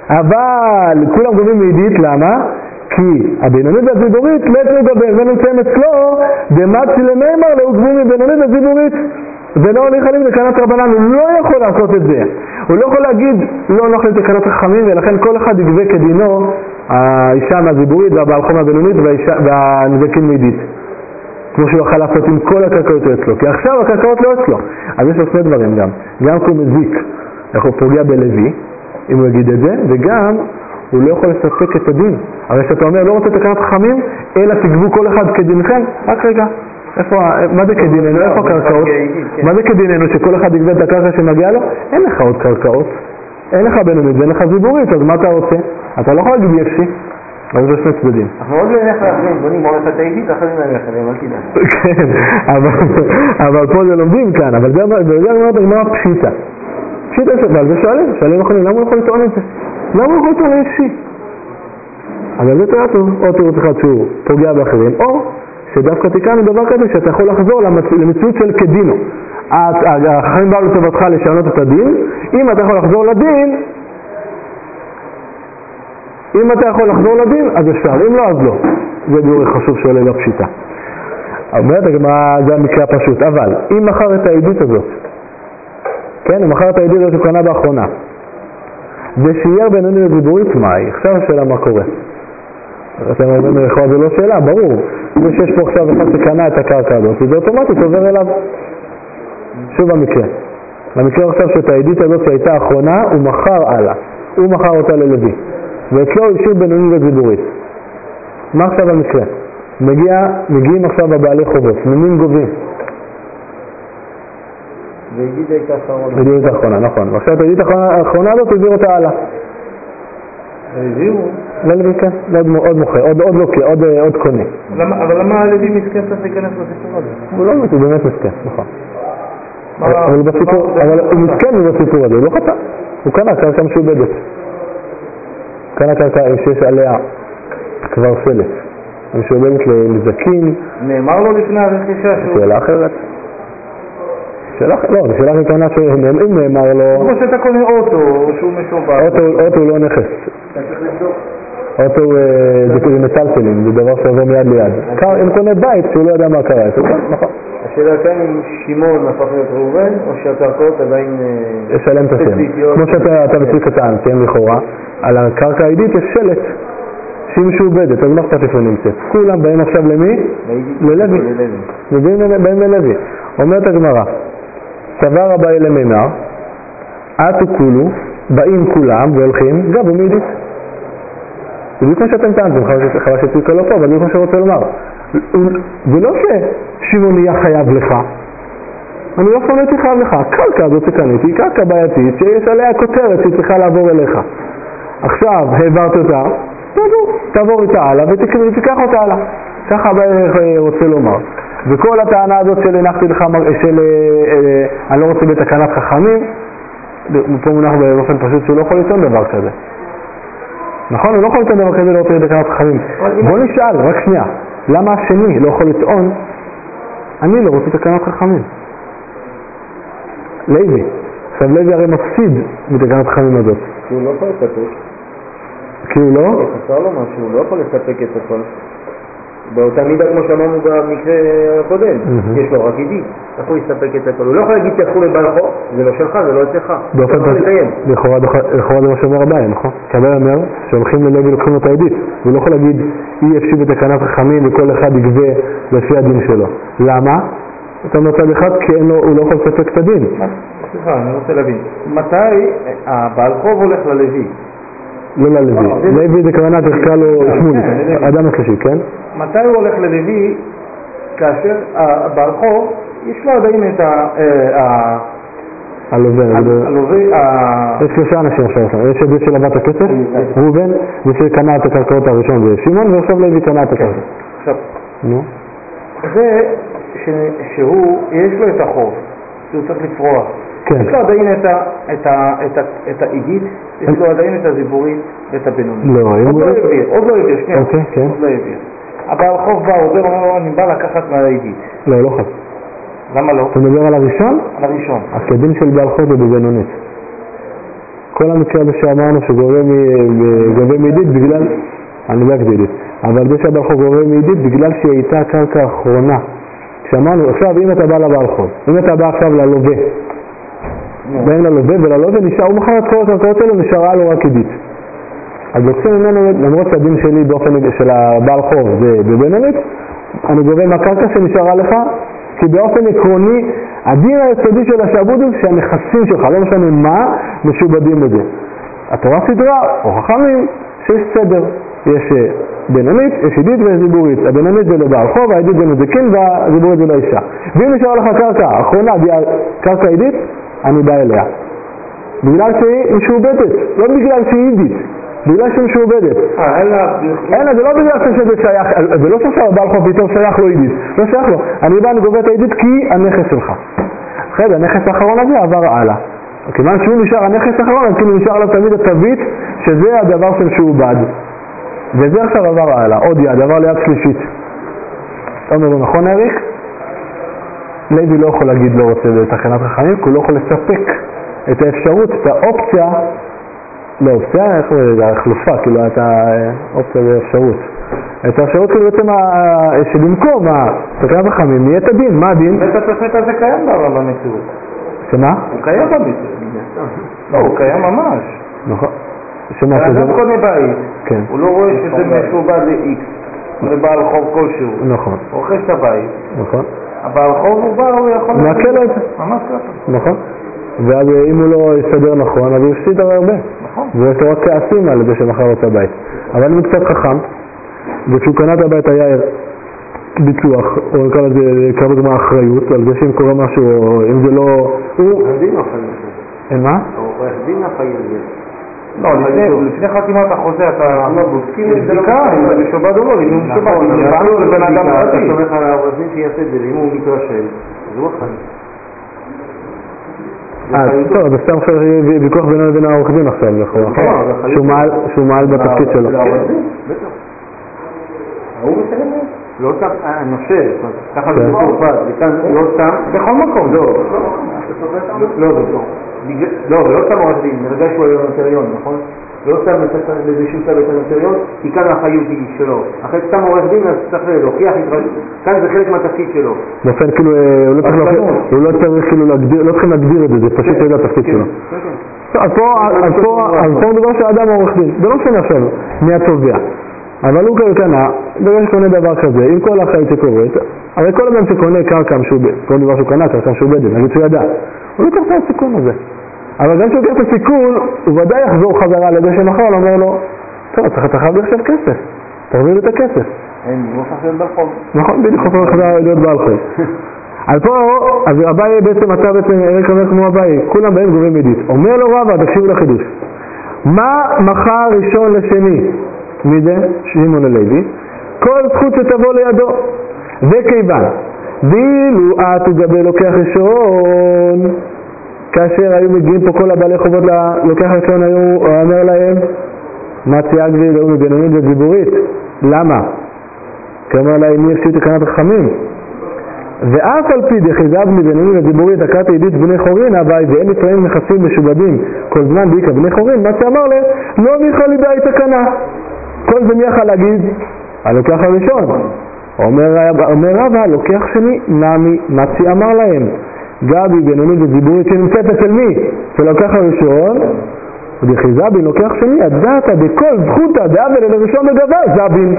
אבל כולם גובים מעידית, למה? כי הבינונית והציבורית לא יתנו גבר, ונמצאים אצלו דמצי למימר לא גבו מבינונית והציבורית, ולא הוליך עליהם תקנת רבנן. הוא לא יכול לעשות את זה, הוא לא יכול להגיד לא נוח לתקנת חכמים, ולכן כל אחד יגבה כדינו, האישה מהציבורית והבעל חום הבינונית והנזקים מעידית, כמו שהוא יוכל לעשות עם כל הקרקעות אצלו, כי עכשיו הקרקעות לא אצלו. אז יש לו שני דברים גם, גם כי הוא מזיק, איך הוא פוגע בלוי, אם הוא יגיד את זה, וגם הוא לא יכול לספק את הדין. הרי שאתה אומר, לא רוצה תקנת חכמים, אלא תגבו כל אחד כדינכם. רק רגע, איפה, מה זה כדיננו? איפה הקרקעות? מה זה כדיננו? שכל אחד יגבה את הקרקע שמגיע לו? אין לך עוד קרקעות, אין לך בינונית ואין לך זיבורית, אז מה אתה רוצה? אתה לא יכול להגיד יפשי, אבל זה שני צדדים. אנחנו עוד לא נלך לאחרים, בונים מוערכת העידית, אחרים נלך אליהם, אל תדע. כן, אבל פה זה לומדים כאן, אבל זה אומרת הגמרא פשיטה. פשיטה ועל זה שואלים, שואלים יכולים, למה הוא יכול לטעון את זה? למה הוא יכול לטעון אישי? אבל זה תראה טוב, או תירוץ אחד שהוא פוגע באחרים, או שדווקא תיקנו דבר כזה שאתה יכול לחזור למציאות של כדינו. החכמים באו לטובתך לשנות את הדין, אם אתה יכול לחזור לדין, אם אתה יכול לחזור לדין, אז אפשר, אם לא, אז לא. זה ביאור חשוב שעולה לא פשיטה. אבל זה המקרה הפשוט, אבל אם מחר את העדות הזאת, כן, הוא מחר את העדות הזאת שהוא קנה באחרונה, ושייר בינוני לזיבורית, מה היא? עכשיו השאלה מה קורה. אתם אומרים, לכאורה זה לא שאלה, ברור. זה שיש פה עכשיו אחד שקנה את הקרקע הזאת, זה אוטומטית עובר אליו. שוב המקרה. המקרה עכשיו שאת העדית הזאת שהייתה האחרונה, הוא מחר הלאה. הוא מחר אותה ללוי. ואצלו הוא השאיר בינוני לזיבורית. מה עכשיו המקרה? מגיע, מגיעים עכשיו הבעלי חובות, ממין גובים. והגיד את האחרונה. והגיד את האחרונה, נכון. ועכשיו את העדית האחרונה הזאת העביר אותה הלאה. העבירו? ללוי, כן, עוד מוכר, עוד קונה. אבל למה הלוי מסכן צריך להיכנס לסיפור הזה? הוא לא מסכן, הוא באמת מסכן, נכון. אבל הוא מסכן בסיפור הזה, הוא לא חטא. הוא קנה קרקע משובדת. קנה קרקע שיש עליה כבר סלת. משובדת לזקים. נאמר לו לפני הרכישה שהוא... שאלה אחרת. שאלה אחרת, לא, שאלה אחרת קונה שאם נאמר לו... כמו שאתה קונה אוטו, שהוא משובד. אוטו הוא לא נכס. אוטו זה מטלטלים, זה דבר שעובר מיד ליד. אם קונה בית שהוא לא יודע מה קרה, נכון. השאלה כאן אם שמעון הפך להיות ראובן, או שהקרקעות עדיין... ישלם את השם. כמו שאתה בסוג קטן, כן, לכאורה, על הקרקע העדית יש שלט, שהיא משובדת, אז מה אכפת איפה נמצאת? כולם באים עכשיו למי? ללוי. ובאים ללוי. אומרת הגמרא, סבר הבא אלה מימר, עטו כולו, באים כולם והולכים, גבו מעידית. זה בדיוק מה שאתם טענתם, חבל שצריכה לא פה, אבל בדיוק מה שרוצה לומר. זה לא ששמעון יהיה חייב לך, אני לא פעם הייתי חייב לך, הקרקע הזאת שקניתי היא קרקע בעייתית שיש עליה כותרת שהיא צריכה לעבור אליך. עכשיו העברת אותה, תעבור, תעבור איתה הלאה ותיקח אותה הלאה. ככה הבא רוצה לומר. וכל הטענה הזאת של הנחתי לך, של אני לא רוצה בתקנת חכמים, פה מונח באופן פשוט שהוא לא יכול לטעון דבר כזה. נכון? הוא לא יכול לטעון דבר כזה, לא רוצה בתקנת חכמים. בוא נשאל, רק שנייה, למה השני לא יכול לטעון, אני לא רוצה תקנת חכמים? לוי. עכשיו לוי הרי מפסיד בתקנת חכמים הזאת. כי הוא לא יכול לספק. כי הוא לא? חסר לו משהו, הוא לא יכול לספק את הכל. באותה מידה כמו שאמרנו במקרה הקודם, יש לו רק עידית, איך הוא יספק את הכל? הוא לא יכול להגיד תלכו לבעל חוב, זה לא שלך, זה לא אצלך. באופן פשוט, לכאורה זה מה שאומר הבעיה, נכון? כי הבעיה אומר שהולכים ללוי ולוקחים לו את העידית, הוא לא יכול להגיד אי אפשי בתקנת חכמים וכל אחד יגבה לפי הדין שלו. למה? אתה אומר צד אחד כי הוא לא יכול לספק את הדין. סליחה, אני רוצה להבין, מתי הבעל חוב הולך ללוי? לא ללוי, לוי זה כוונה תחקה לו שמולי, אדם השלישי, כן? מתי הוא הולך ללוי? כאשר הבעל חוב יש לו עדיין את ה... הלווה, יש שלושה אנשים עכשיו, יש את זה של הבת הכסף, ראובן, זה שקנה את הקרקעות הראשון זה שמעון, ועכשיו לוי קנה את הקרקעות. עכשיו, זה שהוא, יש לו את החוב, שהוא צריך לפרוע. יש לו עדיין את העידית, יש לו עדיין את הזיבורית ואת הבינונית. לא, עוד לא העביר, עוד לא העביר, שנייה, עוד לא העביר. הבעל חוב בא, עובר, אומר, אני בא לקחת מהעידית. לא, לא חד. למה לא? אתה מדבר על הראשון? על הראשון. הכדין של בעל חוב זה בבינונית. כל המקרה הזה שאמרנו שגובה מעידית בגלל, אני לא אקדים עידית, אבל זה שהבעל חוב גובה מעידית בגלל שהיא הייתה הקרקע האחרונה. כשאמרנו, עכשיו אם אתה בא לבעל חוב, אם אתה בא עכשיו ללווה, באים ללווה וללווה נשאר, הוא מחר את כל הקרקעות שלו נשארה לו רק עידית. אז לוקחים ממנו, למרות שהדין שלי באופן של הבעל חוב זה בבינונית, אני גובה מהקרקע שנשארה לך, כי באופן עקרוני, הדין היסודי של השעבוד הוא שהנכסים שלך, לא משנה מה, משובדים בזה. התורה סדרה, או חכמים, שיש סדר. יש בינונית, יש עידית ויש זיבורית. הבינונית זה לבעל חוב, העידית זה נזיקין והזיבורית זה לאישה. ואם נשאר לך קרקע, האחרונה, קרקע עידית, אני בא אליה. בגלל שהיא משובדת, לא בגלל שהיא עידית. בגלל שהיא משובדת. אין לה, זה לא בגלל שזה שייך, זה לא שעכשיו הבעל חוב פתאום שייך לו עידית. לא שייך לו. אני בא, אני גובה את העידית כי הנכס שלך. אחרי, הנכס האחרון הזה עבר הלאה. כיוון שהוא נשאר הנכס האחרון, אז כאילו נשאר לו תמיד התווית שזה הדבר שמשובד. וזה עכשיו עבר הלאה. עוד יד, עבר ליד שלישית. אתה אומר לו, נכון אריק? לוי לא יכול להגיד לא רוצה לתחנת חכמים, כי הוא לא יכול לספק את האפשרות, את האופציה, לא אופציה, איך זה החלופה, כאילו את האופציה ואפשרות. את האפשרות כאילו בעצם שבמקום התחנת חכמים נהיה את הדין, מה הדין? ואת התפת הזה קיים בעולם במציאות. שמה? הוא קיים במציאות. לא, הוא קיים ממש. נכון. האדם קונה בית, הוא לא רואה שזה משובד ל-X, לבעל חוב כלשהו. נכון. הוא רוכש את הבית. נכון. הבעל חוב הוא בא, הוא יכול... מעכל את זה. ממש ככה. נכון. ואז אם הוא לא יסדר נכון, אז הוא יפסיד הרבה. נכון. ויש לו רק כעסים על זה שמחר את הבית. אבל אם הוא קצת חכם, וכשהוא קנה את הבית היה ביטוח, או נקרא לזה כמה זמן אחריות, על זה שאם קורה משהו, או אם זה לא... הוא... הדין אחראי לזה. אין מה? הדין אחראי לזה. לא, לפני חתימת החוזה אתה בודקים בדיקה אם זה משובד או לא, אם הוא משובד, אם נפענו לבן אדם פרטי. אתה סומך על העורך דין שיעשה את זה, ואם הוא מתרשל, אז הוא אחראי. אה, טוב, אז סתם עכשיו יהיה ויכוח בינו לבין העורך דין עכשיו, שהוא מעל בתפקיד שלו. בטח. הוא משלם לזה? לא סתם, הנושר, ככה זה בצורפת, וכאן לא סתם, בכל מקום, לא. לא, לא, ולא סתם עורך דין, מרגע שהוא היום נוטריון, נכון? לא סתם צריך לזישהו סתם את הנוטריון, כי כאן האחריות היא שלו. אחרי סתם עורך דין, אז צריך להוכיח, כאן זה חלק מהתפקיד שלו. באופן כאילו, הוא לא צריך כאילו להגדיר, לא צריכים להגדיר את זה, זה פשוט זה התפקיד שלו. אז פה מדובר שהאדם עורך דין, זה לא משנה עכשיו מי התובע. אבל הוא קנה, בגלל שקונה דבר כזה, עם כל האחריות שקורית, הרי כל אדם שקונה קרקע משובד, כל דבר שהוא קנה קרקע משובדת, נגיד שהוא ידע, הוא לא צריך את הסיכון הזה. אבל גם שהוא קרקע את הסיכון, הוא ודאי יחזור חזרה לזה שמחר, הוא אומר לו, טוב, צריך אתה חייב עכשיו כסף, תחזיר את הכסף. אין, הוא הופך להיות בעל חוב. נכון, בדיוק חוזר חזרה להיות בעל חוב. אז פה, אז אביי בעצם, אתה בעצם, אריק אומר כמו אביי, כולם בהם גובים עידית. אומר לו רבא, תקשיבו לחידוש. מה מחר ראשון לשני? מי זה? שמעון הלוי. כל זכות שתבוא לידו. וכיוון, ואילו את וגבי לוקח ראשון, כאשר היו מגיעים פה כל הבעלי חובות ללוקח ראשון, היו אומר להם, מה צייג והיו מגנונית וציבורית? למה? כי אומר להם, מי הפשיט תקנת החכמים? ואף על פי דחיזב מגנונית וציבורית, הקראת עידית בני חורין, הווי ואין ישראלים נכסים משובדים כל זמן בעיקר בני חורין, מה שאמר להם, לא מיכל לי בעי תקנה. כל זה מי יכול להגיד? הלוקח הראשון. אומר, אומר רבא, הלוקח שני, נמי, מצי אמר להם. גבי, בינונית וציבורית שנמצאת אצל מי? שלוקח הראשון, ודחיזבי לוקח שני, הדעת בכל זכותה, דאבל אל הראשון בגבה, זבין.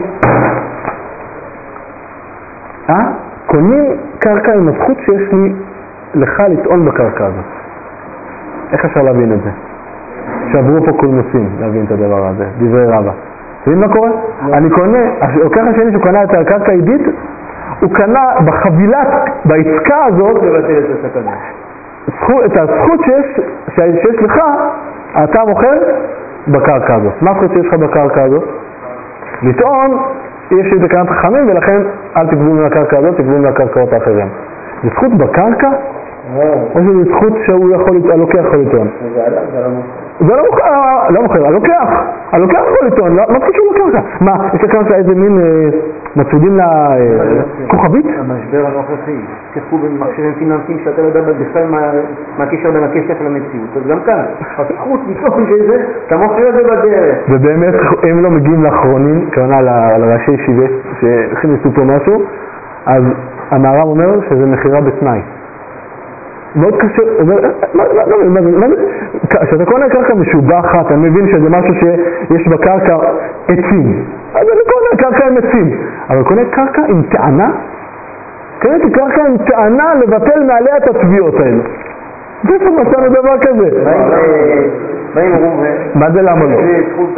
אה? קונים קרקע עם הזכות שיש לי לך לטעון בקרקע הזאת. איך אפשר להבין את זה? שעברו פה קולמוסים להבין את הדבר הזה, דברי רבא. תבין מה קורה? אני קונה, לוקח השני שהוא קנה את הקרקע עידית, הוא קנה בחבילת, בעסקה הזאת, את הזכות שיש, שיש לך, אתה מוכר בקרקע הזאת. מה הזכות שיש לך בקרקע הזאת? לטעון, יש לי תקנת חכמים, ולכן אל תקבעו מהקרקע הזאת, תקבעו מהקרקעות האחרים. זה זכות בקרקע? או שזה זכות שהוא יכול, הלוקח יכול לטעון? זה לא מוכר, לא מוכר, הלוקח, הלוקח יכול לטעון, מה זכות שהוא לקרקע? מה, יש לקרקע איזה מין מצמידים לכוכבית? המשבר הנוכחי, שיחקו במכשירים פיננסיים שאתה לא יודע בכלל מה הקשר בין הכסף למציאות, אז גם כאן, חוץ לטעון שזה, אתה מוכר את זה בדרך. ובאמת הם לא מגיעים לאחרונים, כוונה לראשי ישיבות שהכניסו פה משהו, אז המהר"ם אומר שזה מחירה בתנאי. מאוד קשה, אומר, כשאתה קונה קרקע משובחת, אתה מבין שזה משהו שיש בקרקע עצים, אז אני קונה קרקע עם עצים, אבל קונה קרקע עם טענה, קניתי קרקע עם טענה לבטל מעליה את התביעות האלה. איפה מצאנו דבר כזה? מה אם ראובן? מה זה למה לא?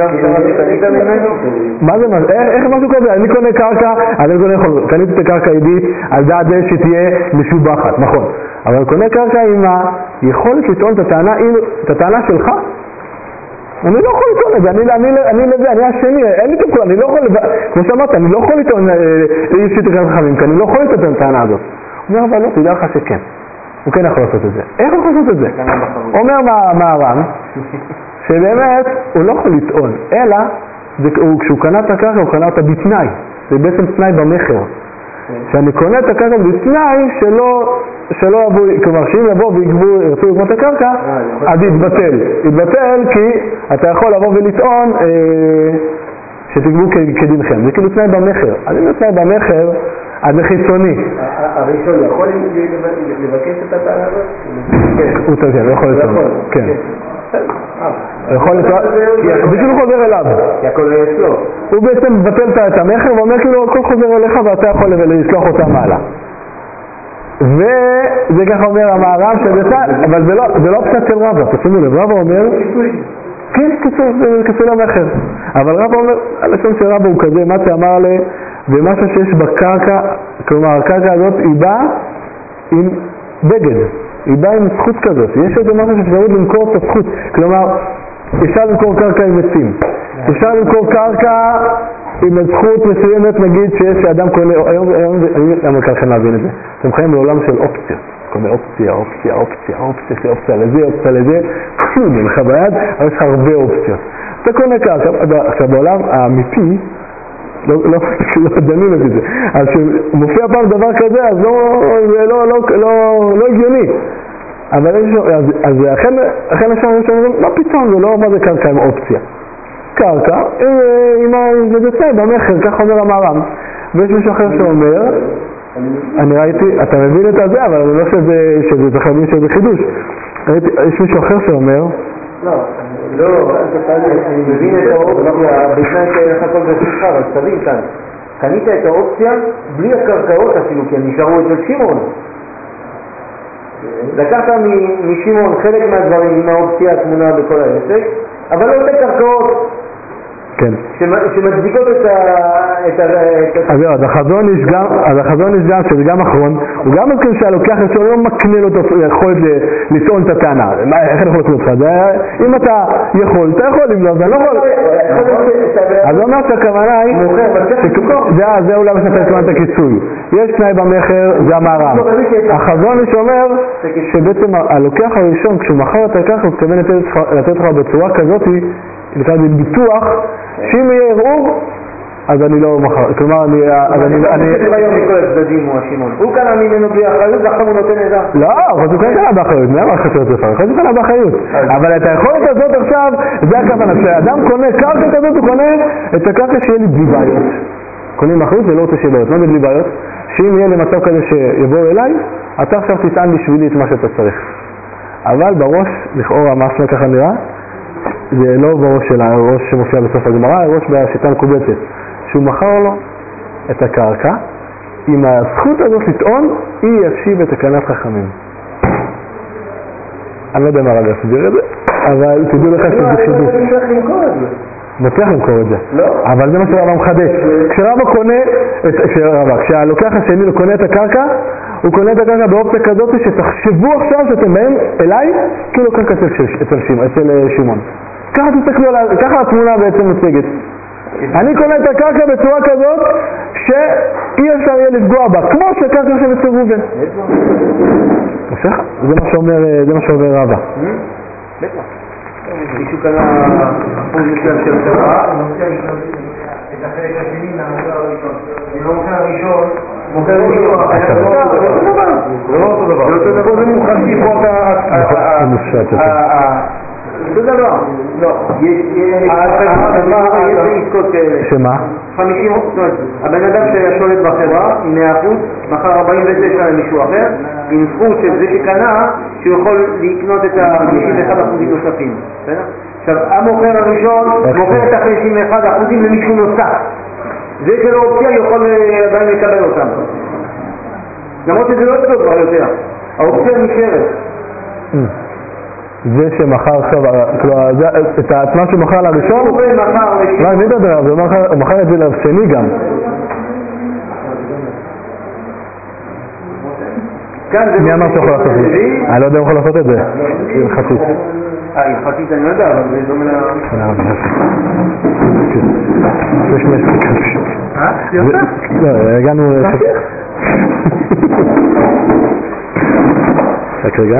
מה זה מה? איך משהו כזה? אני קונה קרקע, אני קניתי את הקרקע עידית על דעת זה שתהיה משובחת, נכון. אבל קונה קרקע עם היכולת לטעון את הטענה שלך? אני לא יכול לטעון את זה, אני לזה, אני השני, אין לי תפקול, אני לא יכול, כמו שאמרת, אני לא יכול לטעון אישית לקראת חכמים, כי אני לא יכול לטעון את הטענה הזאת. הוא אומר, אבל לא, תדע לך שכן. הוא כן יכול לעשות את זה. איך הוא יכול לעשות את זה? אומר מהר"ם, שבאמת הוא לא יכול לטעון, אלא כשהוא קנה את הקרקע, הוא קנה אותה בתנאי. זה בעצם תנאי במחר. שאני קונה את הקרקע בתנאי שלא, שלא יבוא, כלומר שאם יבוא ויגבו, ירצו לגמות את הקרקע, אז יתבטל. יתבטל כי אתה יכול לבוא ולטעון אה, שתגבו כדינכם. זה כאילו תנאי במחר. אז אם זה תנאי במחר, אז זה חיצוני. הראשון יכול לבקש את הטענה הזאת? הוא תגיד, הוא יכול לטעון. כן. הוא יכול לטעון, בשביל הוא חוזר אליו. כי הכל יש לו. הוא בעצם מבטל את המחר ואומר כאילו הכל חוזר אליך ואתה יכול לשלוח אותה מעלה. וזה ככה אומר המהר"ם שזה, אבל זה לא פשט של רבא. תשימו לב, רבא אומר, כן, כפול המחר. אבל רבא אומר, הלשון של רבא הוא כזה, מה שאמר לי, ומשהו שיש בקרקע, כלומר הקרקע הזאת היא באה עם בגד, היא באה עם זכות כזאת, יש איזה משהו שאפשרות למכור את הזכות, כלומר אפשר למכור קרקע עם עצים, אפשר למכור קרקע עם זכות מסוימת, נגיד שיש שאדם קונה, היום אני מקל לכם להבין את זה, אתם חיים בעולם של אופציות, קונה אופציה, אופציה, אופציה, אופציה, אופציה לזה, אופציה לזה, כלום, אין לך ביד, אבל יש לך הרבה אופציות, אתה קונה קרקע, עכשיו בעולם האמיתי, לא, לא, לא דנים את זה. אז כשמופיע פעם דבר כזה, אז לא, זה לא, לא, לא, לא הגיוני. אבל אז, אז אכן, אכן אפשר שאומרים, לא פתאום, זה לא מה זה קרקע עם אופציה. קרקע, עם זה במחר, כך אומר המהר"ם. ויש מישהו אחר שאומר, אני ראיתי, אתה מבין את זה, אבל אני לא שזה, שזה צריך להבין שזה חידוש. ראיתי, יש מישהו אחר שאומר, לא, לא, אני מבין את האופציה, בתנאי שאין לך כל בשבילך, אבל תבין כאן, קנית את האופציה בלי הקרקעות אפילו, כי הם נשארו אצל שמעון. לקחת משמעון חלק מהדברים עם האופציה התמונה בכל העסק, אבל לא את הקרקעות. כן. שמצדיקות את ה... אז זהו, אז החזון יש גם, אז החזון יש גם, שזה גם אחרון, הוא גם מכיר שהלוקח את שלו לא מקנה לו את היכולת לטעון את הטענה. איך אני יכול לעשות אותך? אם אתה יכול, אתה יכול, אם לא, אתה לא יכול. אז הוא אומר שהכוונה היא, זה אולי מה שאתה התכוונת כיסוי. יש תנאי במחר, זה המהר"ם. החזון יש אומר שבעצם הלוקח הראשון, כשהוא מכר את הקרקע, הוא מתכוון לתת לך בצורה כזאת, נקרא לי ביטוח, שאם יהיה ערעור, אז אני לא מחר, כלומר אני... הוא קנה ממנו בלי אחריות, ואחר הוא נותן עזר. לא, אבל הוא קנה באחריות, מה אמר חשוב לפעמים? חשוב קנה באחריות. אבל את היכולת הזאת עכשיו, זה הכוונה, כשאדם קונה קרקע כזאת, הוא קונה את הקרקע שיהיה לי בלי בעיות. קונים באחריות ולא רוצה שיהיה בעיות, מה זה בלי בעיות? שאם יהיה לי מצב כזה שיבוא אליי, אתה עכשיו תטען בשבילי את מה שאתה צריך. אבל בראש, לכאורה, מה שלא ככה נראה, זה לא בראש של הראש שמופיע בסוף הגמרא, הראש בשיטה מקובצת, שהוא מכר לו את הקרקע, עם הזכות הזאת לטעון, היא ישיב את תקנת חכמים. אני לא יודע מה רגע להסביר את זה, אבל תדעו לך שזה חידוש. אני לא למכור את זה. מוצליח למכור את זה. לא. אבל זה מה שרבא מחדש. כשרבא קונה, כשהלוקח השני לא קונה את הקרקע, הוא קונה את הקרקע באופציה כזאת שתחשבו עכשיו שאתם באים אליי, כאילו קרקע אצל שמעון. ככה תסתכלו עליו, ככה התמונה בעצם מוצגת. אני קונה את הקרקע בצורה כזאת שאי אפשר יהיה לפגוע בה, כמו שהקרקע של אצל ראובן. זה מה שאומר, זה מה שאומר רבא. בטח. מישהו קנה אחוז מסוים של חברה? את החלק השני מהמוכר הראשון. אם המוכר הראשון, מוכר ראשון, זה לא אותו דבר. זה אותו דבר, זה מוכן טיפות אותו דבר. לא. יש עסקות כאלה. שמה? חמישים, הבן אדם ששולט בחברה עם מאה אחוז, מחר ארבעים ותשע למישהו אחר, עם זכות של זה שקנה, שהוא יכול לקנות את ה-תשעים ואחד אחוזים נוספים. עכשיו, המוכר הראשון מוכר את ה-חמישים ואחד אחוזים למישהו נוסף. זה שלא אופציה, יכול עדיין לקבל אותם. למרות שזה לא טוב כבר יותר. האופציה נשארת. זה שמחר עכשיו, את העצמן שמחר לראשון, לא, אני מדבר, הוא מחר את זה לשני גם. מי אמר שהוא יכול לעשות את זה? אני לא יודע אם הוא יכול לעשות את זה. הלכתית. אה, הלכתית אני לא יודע, אבל זה דומה ל... יש משהו כזה. אה? יוצא? לא, הגענו... רק רגע.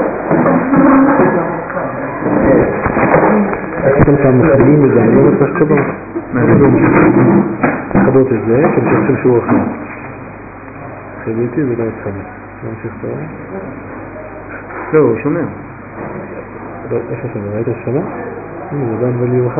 אתם כאן מכנים את זה, אני לא מצליח כל פעם. חדות את זה, כי אני חושב שהוא אחר. חדיתי ולא התחלתי. לא ממשיך טוב? לא, הוא שומע. לא, איך אתה שומע? ראית שומע? הנה, זה בן ולי הוא